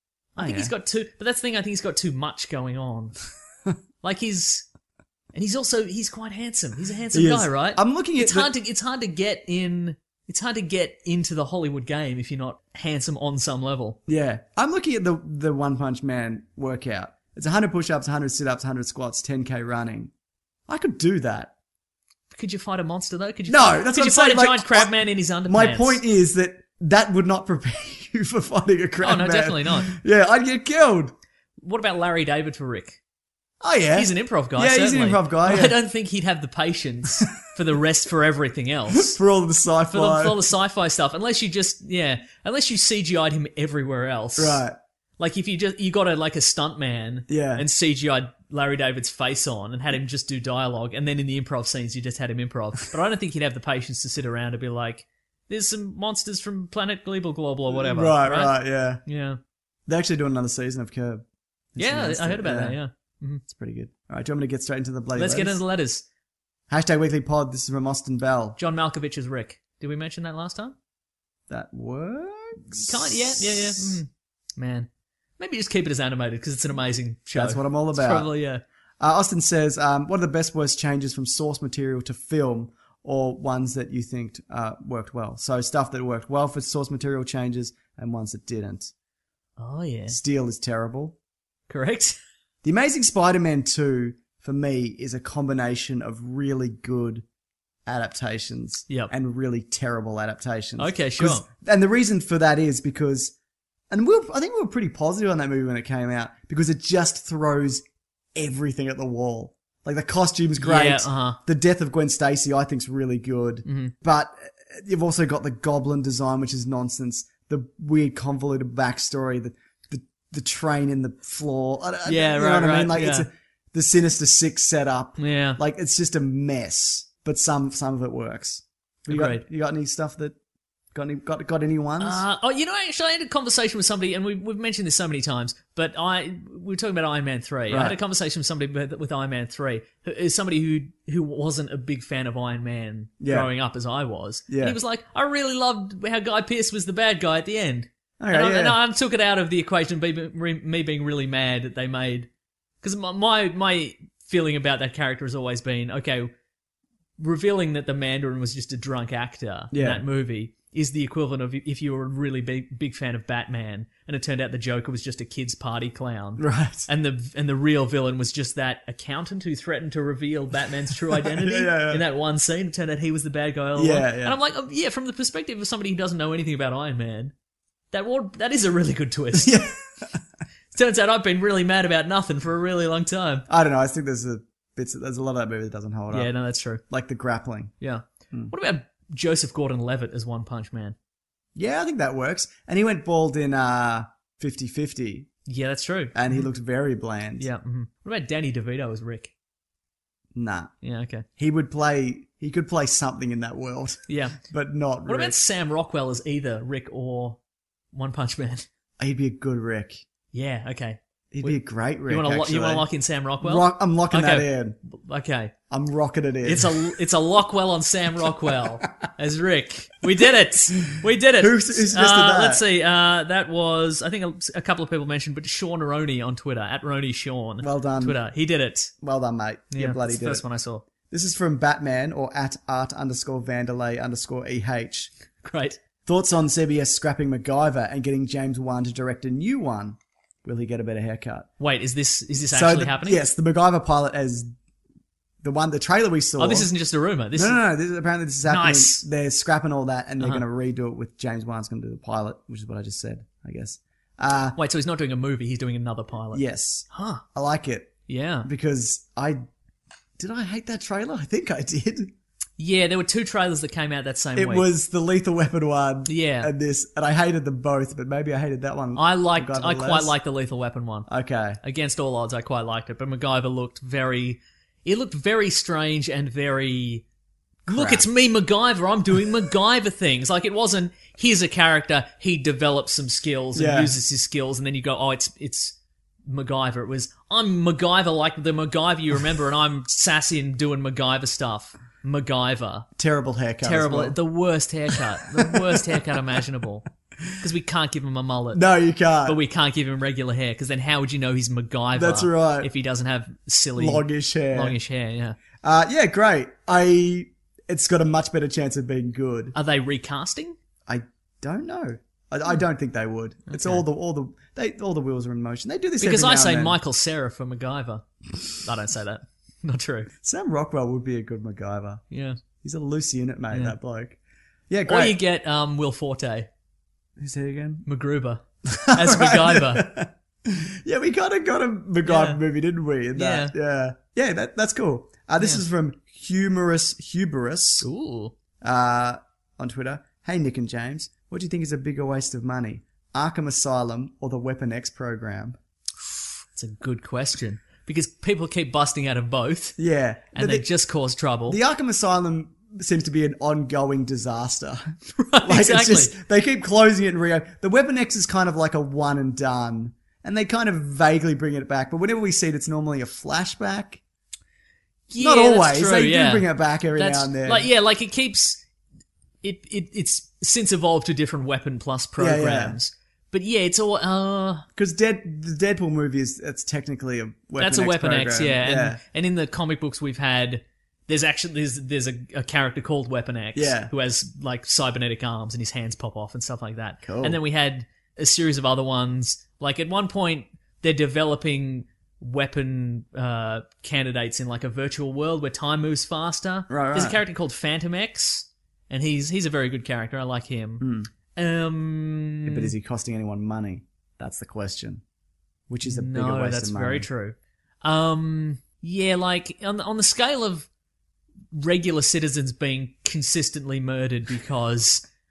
I Oh, think yeah. he's got too, but that's the thing. I think he's got too much going on. Like he's, and he's also he's quite handsome. He's a handsome He guy, is. right? I'm looking at It's the- hard to it's hard to get in. It's hard to get into the Hollywood game if you're not handsome on some level. Yeah. I'm looking at the the One Punch Man workout. It's one hundred push-ups, one hundred sit-ups, one hundred squats, ten K running. I could do that. Could you fight a monster though? Could you? No, fight, that's could what you I'm fight saying, a like, giant crab I- man in his underpants? My point is that that would not prepare you for fighting a crab Oh no, man. definitely not. Yeah, I'd get killed. What about Larry David for Rick? Oh yeah. He's an improv guy. Yeah, he's an certainly. improv guy, But yeah. I don't think he'd have the patience for the rest for everything else. For all of the sci-fi. For the, for all the sci-fi stuff, unless you just yeah, unless you C G I'd him everywhere else. Right. Like if you just you got a like a stuntman, Yeah. and C G I'd Larry David's face on and had him just do dialogue, and then in the improv scenes you just had him improv. But I don't think he'd have the patience to sit around and be like, "There's some monsters from Planet Global Global or whatever." Right, right, yeah. yeah, They're actually doing another season of Curb. It's yeah. announced I heard it, about that. Yeah. Mhm. It's pretty good. All right, do you want me to get straight into the bloody Let's get letters? into the letters. Hashtag Weekly Pod. This is from Austin Bell. John Malkovich is Rick. Did we mention that last time? That works. Kind, yeah, yeah, yeah. Mm. Man, maybe just keep it as animated because it's an amazing show. That's what I'm all It's about. probably yeah. Uh, Austin says, um, what are the best worst changes from source material to film, or ones that you think uh, worked well? So stuff that worked well for source material changes and ones that didn't. Oh yeah, Steel is terrible. correct. The Amazing Spider-Man two, for me, is a combination of really good adaptations Yep. and really terrible adaptations. Okay, sure. 'Cause- And the reason for that is because, and we were, I think we were pretty positive on that movie when it came out, because it just throws everything at the wall. Like the costume's great. Yeah, uh-huh. The death of Gwen Stacy, I think, is really good. Mm-hmm. But you've also got the Goblin design, which is nonsense. the weird convoluted backstory, the the, the train in the floor. I, I, Yeah, you right, know what I right, mean? Like yeah. it's a, the Sinister Six setup. Yeah. Like it's just a mess, but some some of it works. You got, Agreed. you got any stuff that got any got got any ones? Uh, oh, you know, actually, I had a conversation with somebody, and we've, we've mentioned this so many times, but I we were talking about Iron Man three. I had Right. a conversation with somebody with, with Iron Man three, who is somebody who who wasn't a big fan of Iron Man Yeah. growing up as I was. Yeah. And he was like, I really loved how Guy Pearce was the bad guy at the end. Okay, and, I, yeah. and I took it out of the equation, be, re, me being really mad that they made... Because my, my my feeling about that character has always been, okay, revealing that the Mandarin was just a drunk actor in Yeah. that movie is the equivalent of if you were a really big big fan of Batman and it turned out the Joker was just a kid's party clown. Right. And the and the real villain was just that accountant who threatened to reveal Batman's true identity Yeah, yeah, yeah. in that one scene. It turned out he was the bad guy all Yeah, along. yeah. And I'm like, oh, yeah, from the perspective of somebody who doesn't know anything about Iron Man, that would, that is a really good twist. Yeah. Turns out I've been really mad about nothing for a really long time. I don't know. I think there's a bits. There's a lot of that movie that doesn't hold Yeah, up. no, that's true. Like the grappling. Yeah. Hmm. What about Joseph Gordon-Levitt as One Punch Man? Yeah, I think that works. And he went bald in uh fifty-fifty, Yeah, that's true. and he looked very bland. Yeah. hmm What about Danny DeVito as Rick? Nah. Yeah, okay. He would play. He could play something in that world, Yeah. but not. What Rick. about Sam Rockwell as either Rick or One Punch Man? He'd be a good Rick. Yeah, okay. He'd We- be a great Rick. You want to lo- you want to actually. lock in Sam Rockwell? Rock, I'm locking Okay. that in. Okay. I'm rocking it in. It's a it's a Lockwell on Sam Rockwell as Rick. We did it. We did it. Who's- who's listed uh, that? Let's see. Uh, that was I think a, a couple of people mentioned, but Sean Aroni on Twitter at Roni Sean. Well done. Twitter. He did it. well done, mate. Yeah, you bloody that's the did first it. one I saw. This is from Batman or at art underscore Vanderlei underscore eh. Great. Thoughts on C B S scrapping MacGyver and getting James Wan to direct a new one? Will he get a better haircut? Wait, is this is this So actually the- happening? Yes, the MacGyver pilot as the one, the trailer we saw. Oh, this isn't just a rumor. This No, is, no, no. This is, apparently this is happening. Nice. They're scrapping all that and they're Uh-huh. going to redo it with James Wan's going to do the pilot, which is what I just said, I guess. Uh, Wait, so he's not doing a movie, he's doing another pilot. yes. Huh. I like it Yeah. because I... Did I hate that trailer? I think I did. Yeah, there were two trailers that came out that same It week. was the Lethal Weapon one Yeah. and this, and I hated them both, but maybe I hated that one. I liked MacGyver I quite less. liked the Lethal Weapon one. Okay. Against all odds, I quite liked it. But MacGyver looked very... It looked very strange and very... Look, it's me, MacGyver. I'm doing MacGyver things. Like, it wasn't, here's a character, he develops some skills and Yeah. uses his skills, and then you go, oh, it's it's MacGyver. It was, I'm MacGyver like the MacGyver you remember, and I'm sassy and doing MacGyver stuff. MacGyver. Terrible haircut. as Terrible. well. The worst haircut. The worst haircut imaginable. Because we can't give him a mullet. No, you can't. But we can't give him regular hair, because then how would you know he's MacGyver? That's right. If he doesn't have silly... Longish hair. Longish hair, yeah. Uh, yeah, great. I. It's got a much better chance of being good. Are they recasting? I don't know. I, I don't think they would. It's Okay. all the all the they all the wheels are in motion. They do this Because every I now say and then. Michael Cera for MacGyver. I don't say that. Not true. Sam Rockwell would be a good MacGyver. Yeah. He's a loose unit, mate. Yeah. That bloke. Yeah, Or great. you get um, Will Forte, Who's he again? MacGruber, as MacGyver. Yeah, we kind of got a MacGyver Yeah. movie, didn't we? In that. Yeah, yeah, that that's cool. Uh, this Yeah. is from Humorous Huberus Ooh. uh, on Twitter. Hey, Nick and James, what do you think is a bigger waste of money, Arkham Asylum or the Weapon X program? It's a good question. Because people keep busting out of both, Yeah, and the, they just cause trouble. the Arkham Asylum seems to be an ongoing disaster. Right, Like, exactly. It's just, they keep closing it and re. The Weapon X is kind of like a one and done, and they kind of vaguely bring it back. But whenever we see it, it's normally a flashback. Yeah, Not that's always. true, They do yeah. bring it back every That's, now and then. Like, yeah, like it keeps... It, it It's since evolved to different Weapon Plus Yeah, yeah. programs. But yeah, it's all... Uh, Because Dead, the Deadpool movie is it's technically a Weapon That's a X Weapon X, program. yeah. And, yeah. and in the comic books we've had, there's actually there's there's a, a character called Weapon X, Yeah. who has like cybernetic arms and his hands pop off and stuff like that. Cool. And then we had a series of other ones. Like at one point, they're developing weapon uh, candidates in like a virtual world where time moves faster. Right, There's a right. character called Phantom X, and he's he's a very good character. I like him. Um, Yeah, but is he costing anyone money? That's the question. Which is a bigger no, waste that's of money? very true. Um, yeah, like on the, on the scale of regular citizens being consistently murdered because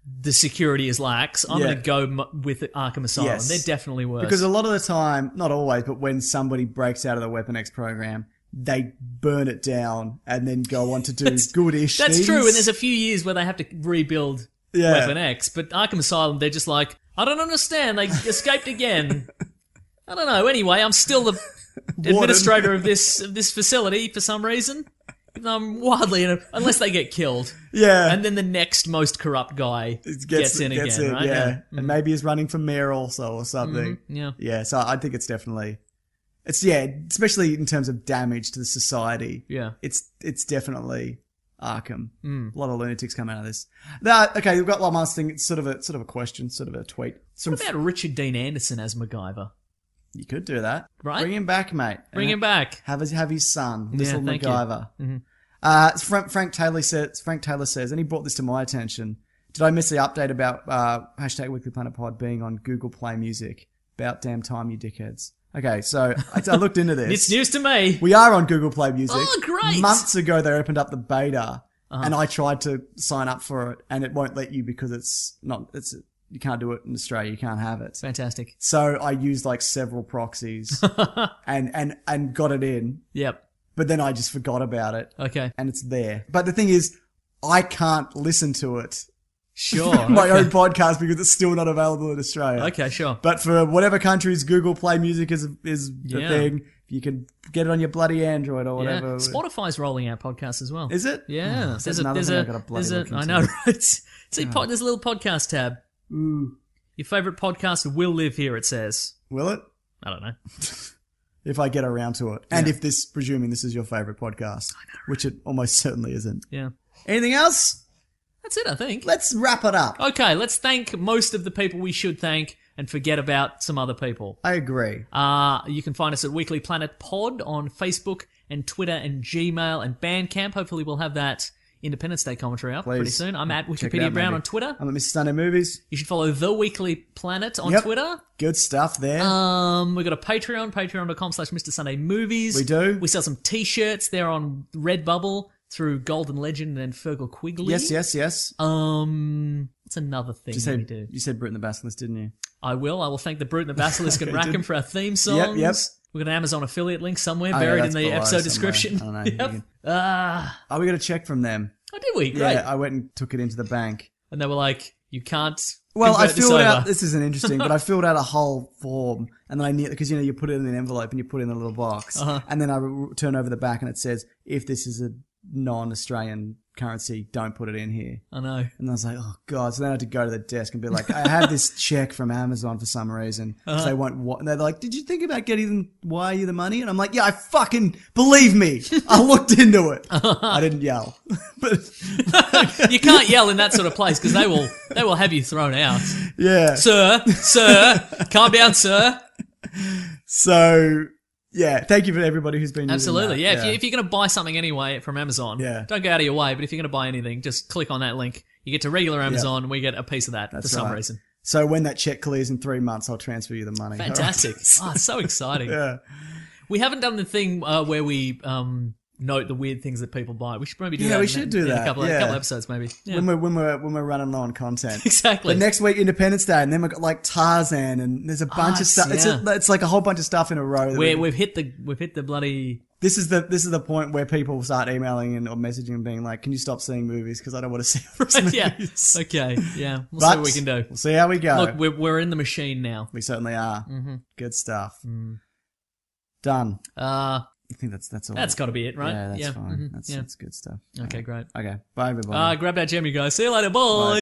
the security is lax, I'm Yeah. going to go m- with Arkham Asylum. Yes. They're definitely worse. Because a lot of the time, not always, but when somebody breaks out of the Weapon X program, they burn it down and then go on to do goodish That's things. true, and there's a few years where they have to rebuild Yeah. Weapon X, but Arkham Asylum, they're just like, I don't understand, they escaped again. I don't know, anyway, I'm still the administrator of this of this facility for some reason. Even though I'm wildly, in a, unless they get killed. Yeah. And then the next most corrupt guy It gets, in gets again, in, right? Yeah. And maybe he's running for mayor also or something. Mhm, yeah. Yeah, so I think it's definitely... It's, yeah, especially in terms of damage to the society. Yeah. It's it's definitely Arkham. Mm. A lot of lunatics come out of this. That, okay, we've got one last thing. It's sort of a sort of a question, sort of a tweet. Some What about Richard Dean Anderson as MacGyver? You could do that. Right? Bring him back, mate. Bring And him back. Have his, have his son, Yeah, little thank you. MacGyver. Mhm. Uh, Frank, Frank Taylor says. Frank Taylor says, and he brought this to my attention. Did I miss the update about uh, hashtag Weekly Planet Pod being on Google Play Music? About damn time, you dickheads. Okay, so I, I looked into this. It's news to me. We are on Google Play Music. Oh, great. Months ago, they opened up the beta, Uh-huh. and I tried to sign up for it, and it won't let you because it's not. It's you can't do it in Australia. You can't have it. Fantastic. So I used like several proxies, and and and got it in. Yep. But then I just forgot about it. Okay. And it's there. But the thing is, I can't listen to it. Sure. My okay. own podcast because it's still not available in Australia. Okay, sure. But for whatever countries Google Play Music is is the Yeah. thing, you can get it on your bloody Android or whatever. Yeah. Spotify's rolling out podcasts as well. Is it? Yeah. Oh, there's a, another there's thing a, I've got to bloody there's a, look I into. know, right? See, pod, there's a little podcast tab. Ooh. Your favourite podcast will live here, it says. Will it? I don't know. If I get around to it. And if this, presuming this is your favourite podcast. I know. Which it almost certainly isn't. Yeah. Anything else? That's it, I think. Let's wrap it up. Okay, let's thank most of the people we should thank and forget about some other people. I agree. Uh, you can find us at Weekly Planet Pod on Facebook and Twitter and Gmail and Bandcamp. Hopefully we'll have that Independence Day commentary up Please. pretty soon. I'm at Check it Wikipedia out, Brown maybe. on Twitter. I'm at Mister Sunday Movies. You should follow The Weekly Planet on Yep. Twitter. Good stuff there. Um, we've got a Patreon, patreon.com slash Mr. Sunday Movies. We do. We sell some t-shirts. They're on Redbubble through Golden Legend and Fergal Quigley. yes, yes, yes. Um, what's another thing You that we said, do? you said Brute and the Basilisk, didn't you? I will. I will thank the Brute and the Basilisk and Okay, Rackham good. for our theme songs. yep. We've got an Amazon affiliate link somewhere Oh, yeah, buried in that's the below episode somewhere. description. I don't know. You Yep. can- Ah, Oh, we got a check from them. oh, did we? Great. Yeah, I went and took it into the bank. And they were like, you can't Well, I convert this filled out, over. this isn't interesting, but I filled out a whole form, and then I knew, because, you know, you put it in an envelope and you put it in a little box, Uh-huh. and then I r- turn over the back and it says, if this is a non-Australian currency, don't put it in here. I know. And I was like, oh, God. So then I had to go to the desk and be like, I have this check from Amazon for some reason. Because Uh-huh. they won't, wa- and they're like, did you think about getting them, wire you the money? And I'm like, yeah, I fucking, believe me. I looked into it. I didn't yell. But, You can't yell in that sort of place because they will they will have you thrown out. yeah. Sir, sir, calm down, sir. So, yeah, thank you for everybody who's been using Absolutely, that. yeah. If, you, if you're going to buy something anyway from Amazon, Yeah. don't go out of your way. But if you're going to buy anything, just click on that link. You get to regular Amazon, and we get a piece of that That's for some right. reason. So when that check clears in three months, I'll transfer you the money. Fantastic! Oh, it's so exciting. Yeah. We haven't done the thing uh, where we um, note the weird things that people buy. We should maybe do Yeah, that. we in- should do in that, A couple, yeah. a couple episodes, maybe. Yeah. When we're when we're when we're running low on content. Exactly. But next week Independence Day, and then we've got like Tarzan, and there's a bunch Ah, of stuff. It's a, yeah. it's like a whole bunch of stuff in a row. that Where we- we've hit the we've hit the bloody. This is the this is the point where people start emailing and or messaging and being like, "Can you stop seeing movies? Because I don't want to see movies." Yeah. Okay. Yeah. We'll But see what we can do. We'll see how we go. Look, we're we're in the machine now. we certainly are. Mm-hmm. Good stuff. Mm. Done. Uh, I think that's that's all. that's got to be it, right? Yeah, that's fine. mhm, That's yeah. that's good stuff. Okay, great. Okay. Bye everybody. Uh, grab that gem, you guys. See you later. Bye.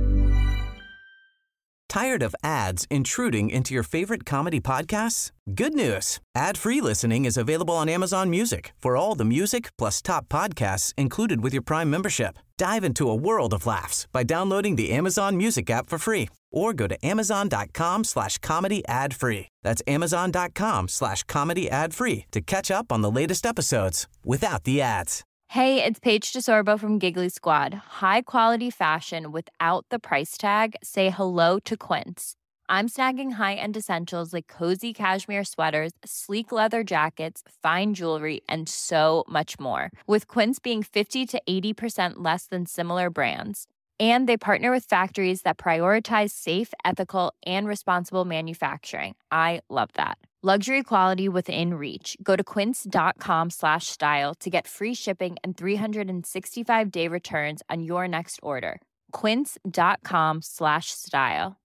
Tired of ads intruding into your favorite comedy podcasts? Good news. Ad-free listening is available on Amazon Music for all the music plus top podcasts included with your Prime membership. Dive into a world of laughs by downloading the Amazon Music app for free or go to amazon.com slash comedy ad free. That's amazon.com slash comedy ad free to catch up on the latest episodes without the ads. Hey, it's Paige DeSorbo from Giggly Squad. High quality fashion without the price tag. Say hello to Quince. I'm snagging high-end essentials like cozy cashmere sweaters, sleek leather jackets, fine jewelry, and so much more. With Quince being fifty to eighty percent less than similar brands. And they partner with factories that prioritize safe, ethical, and responsible manufacturing. I love that. Luxury quality within reach. Go to quince.com slash style to get free shipping and three sixty-five day returns on your next order. Quince.com slash style.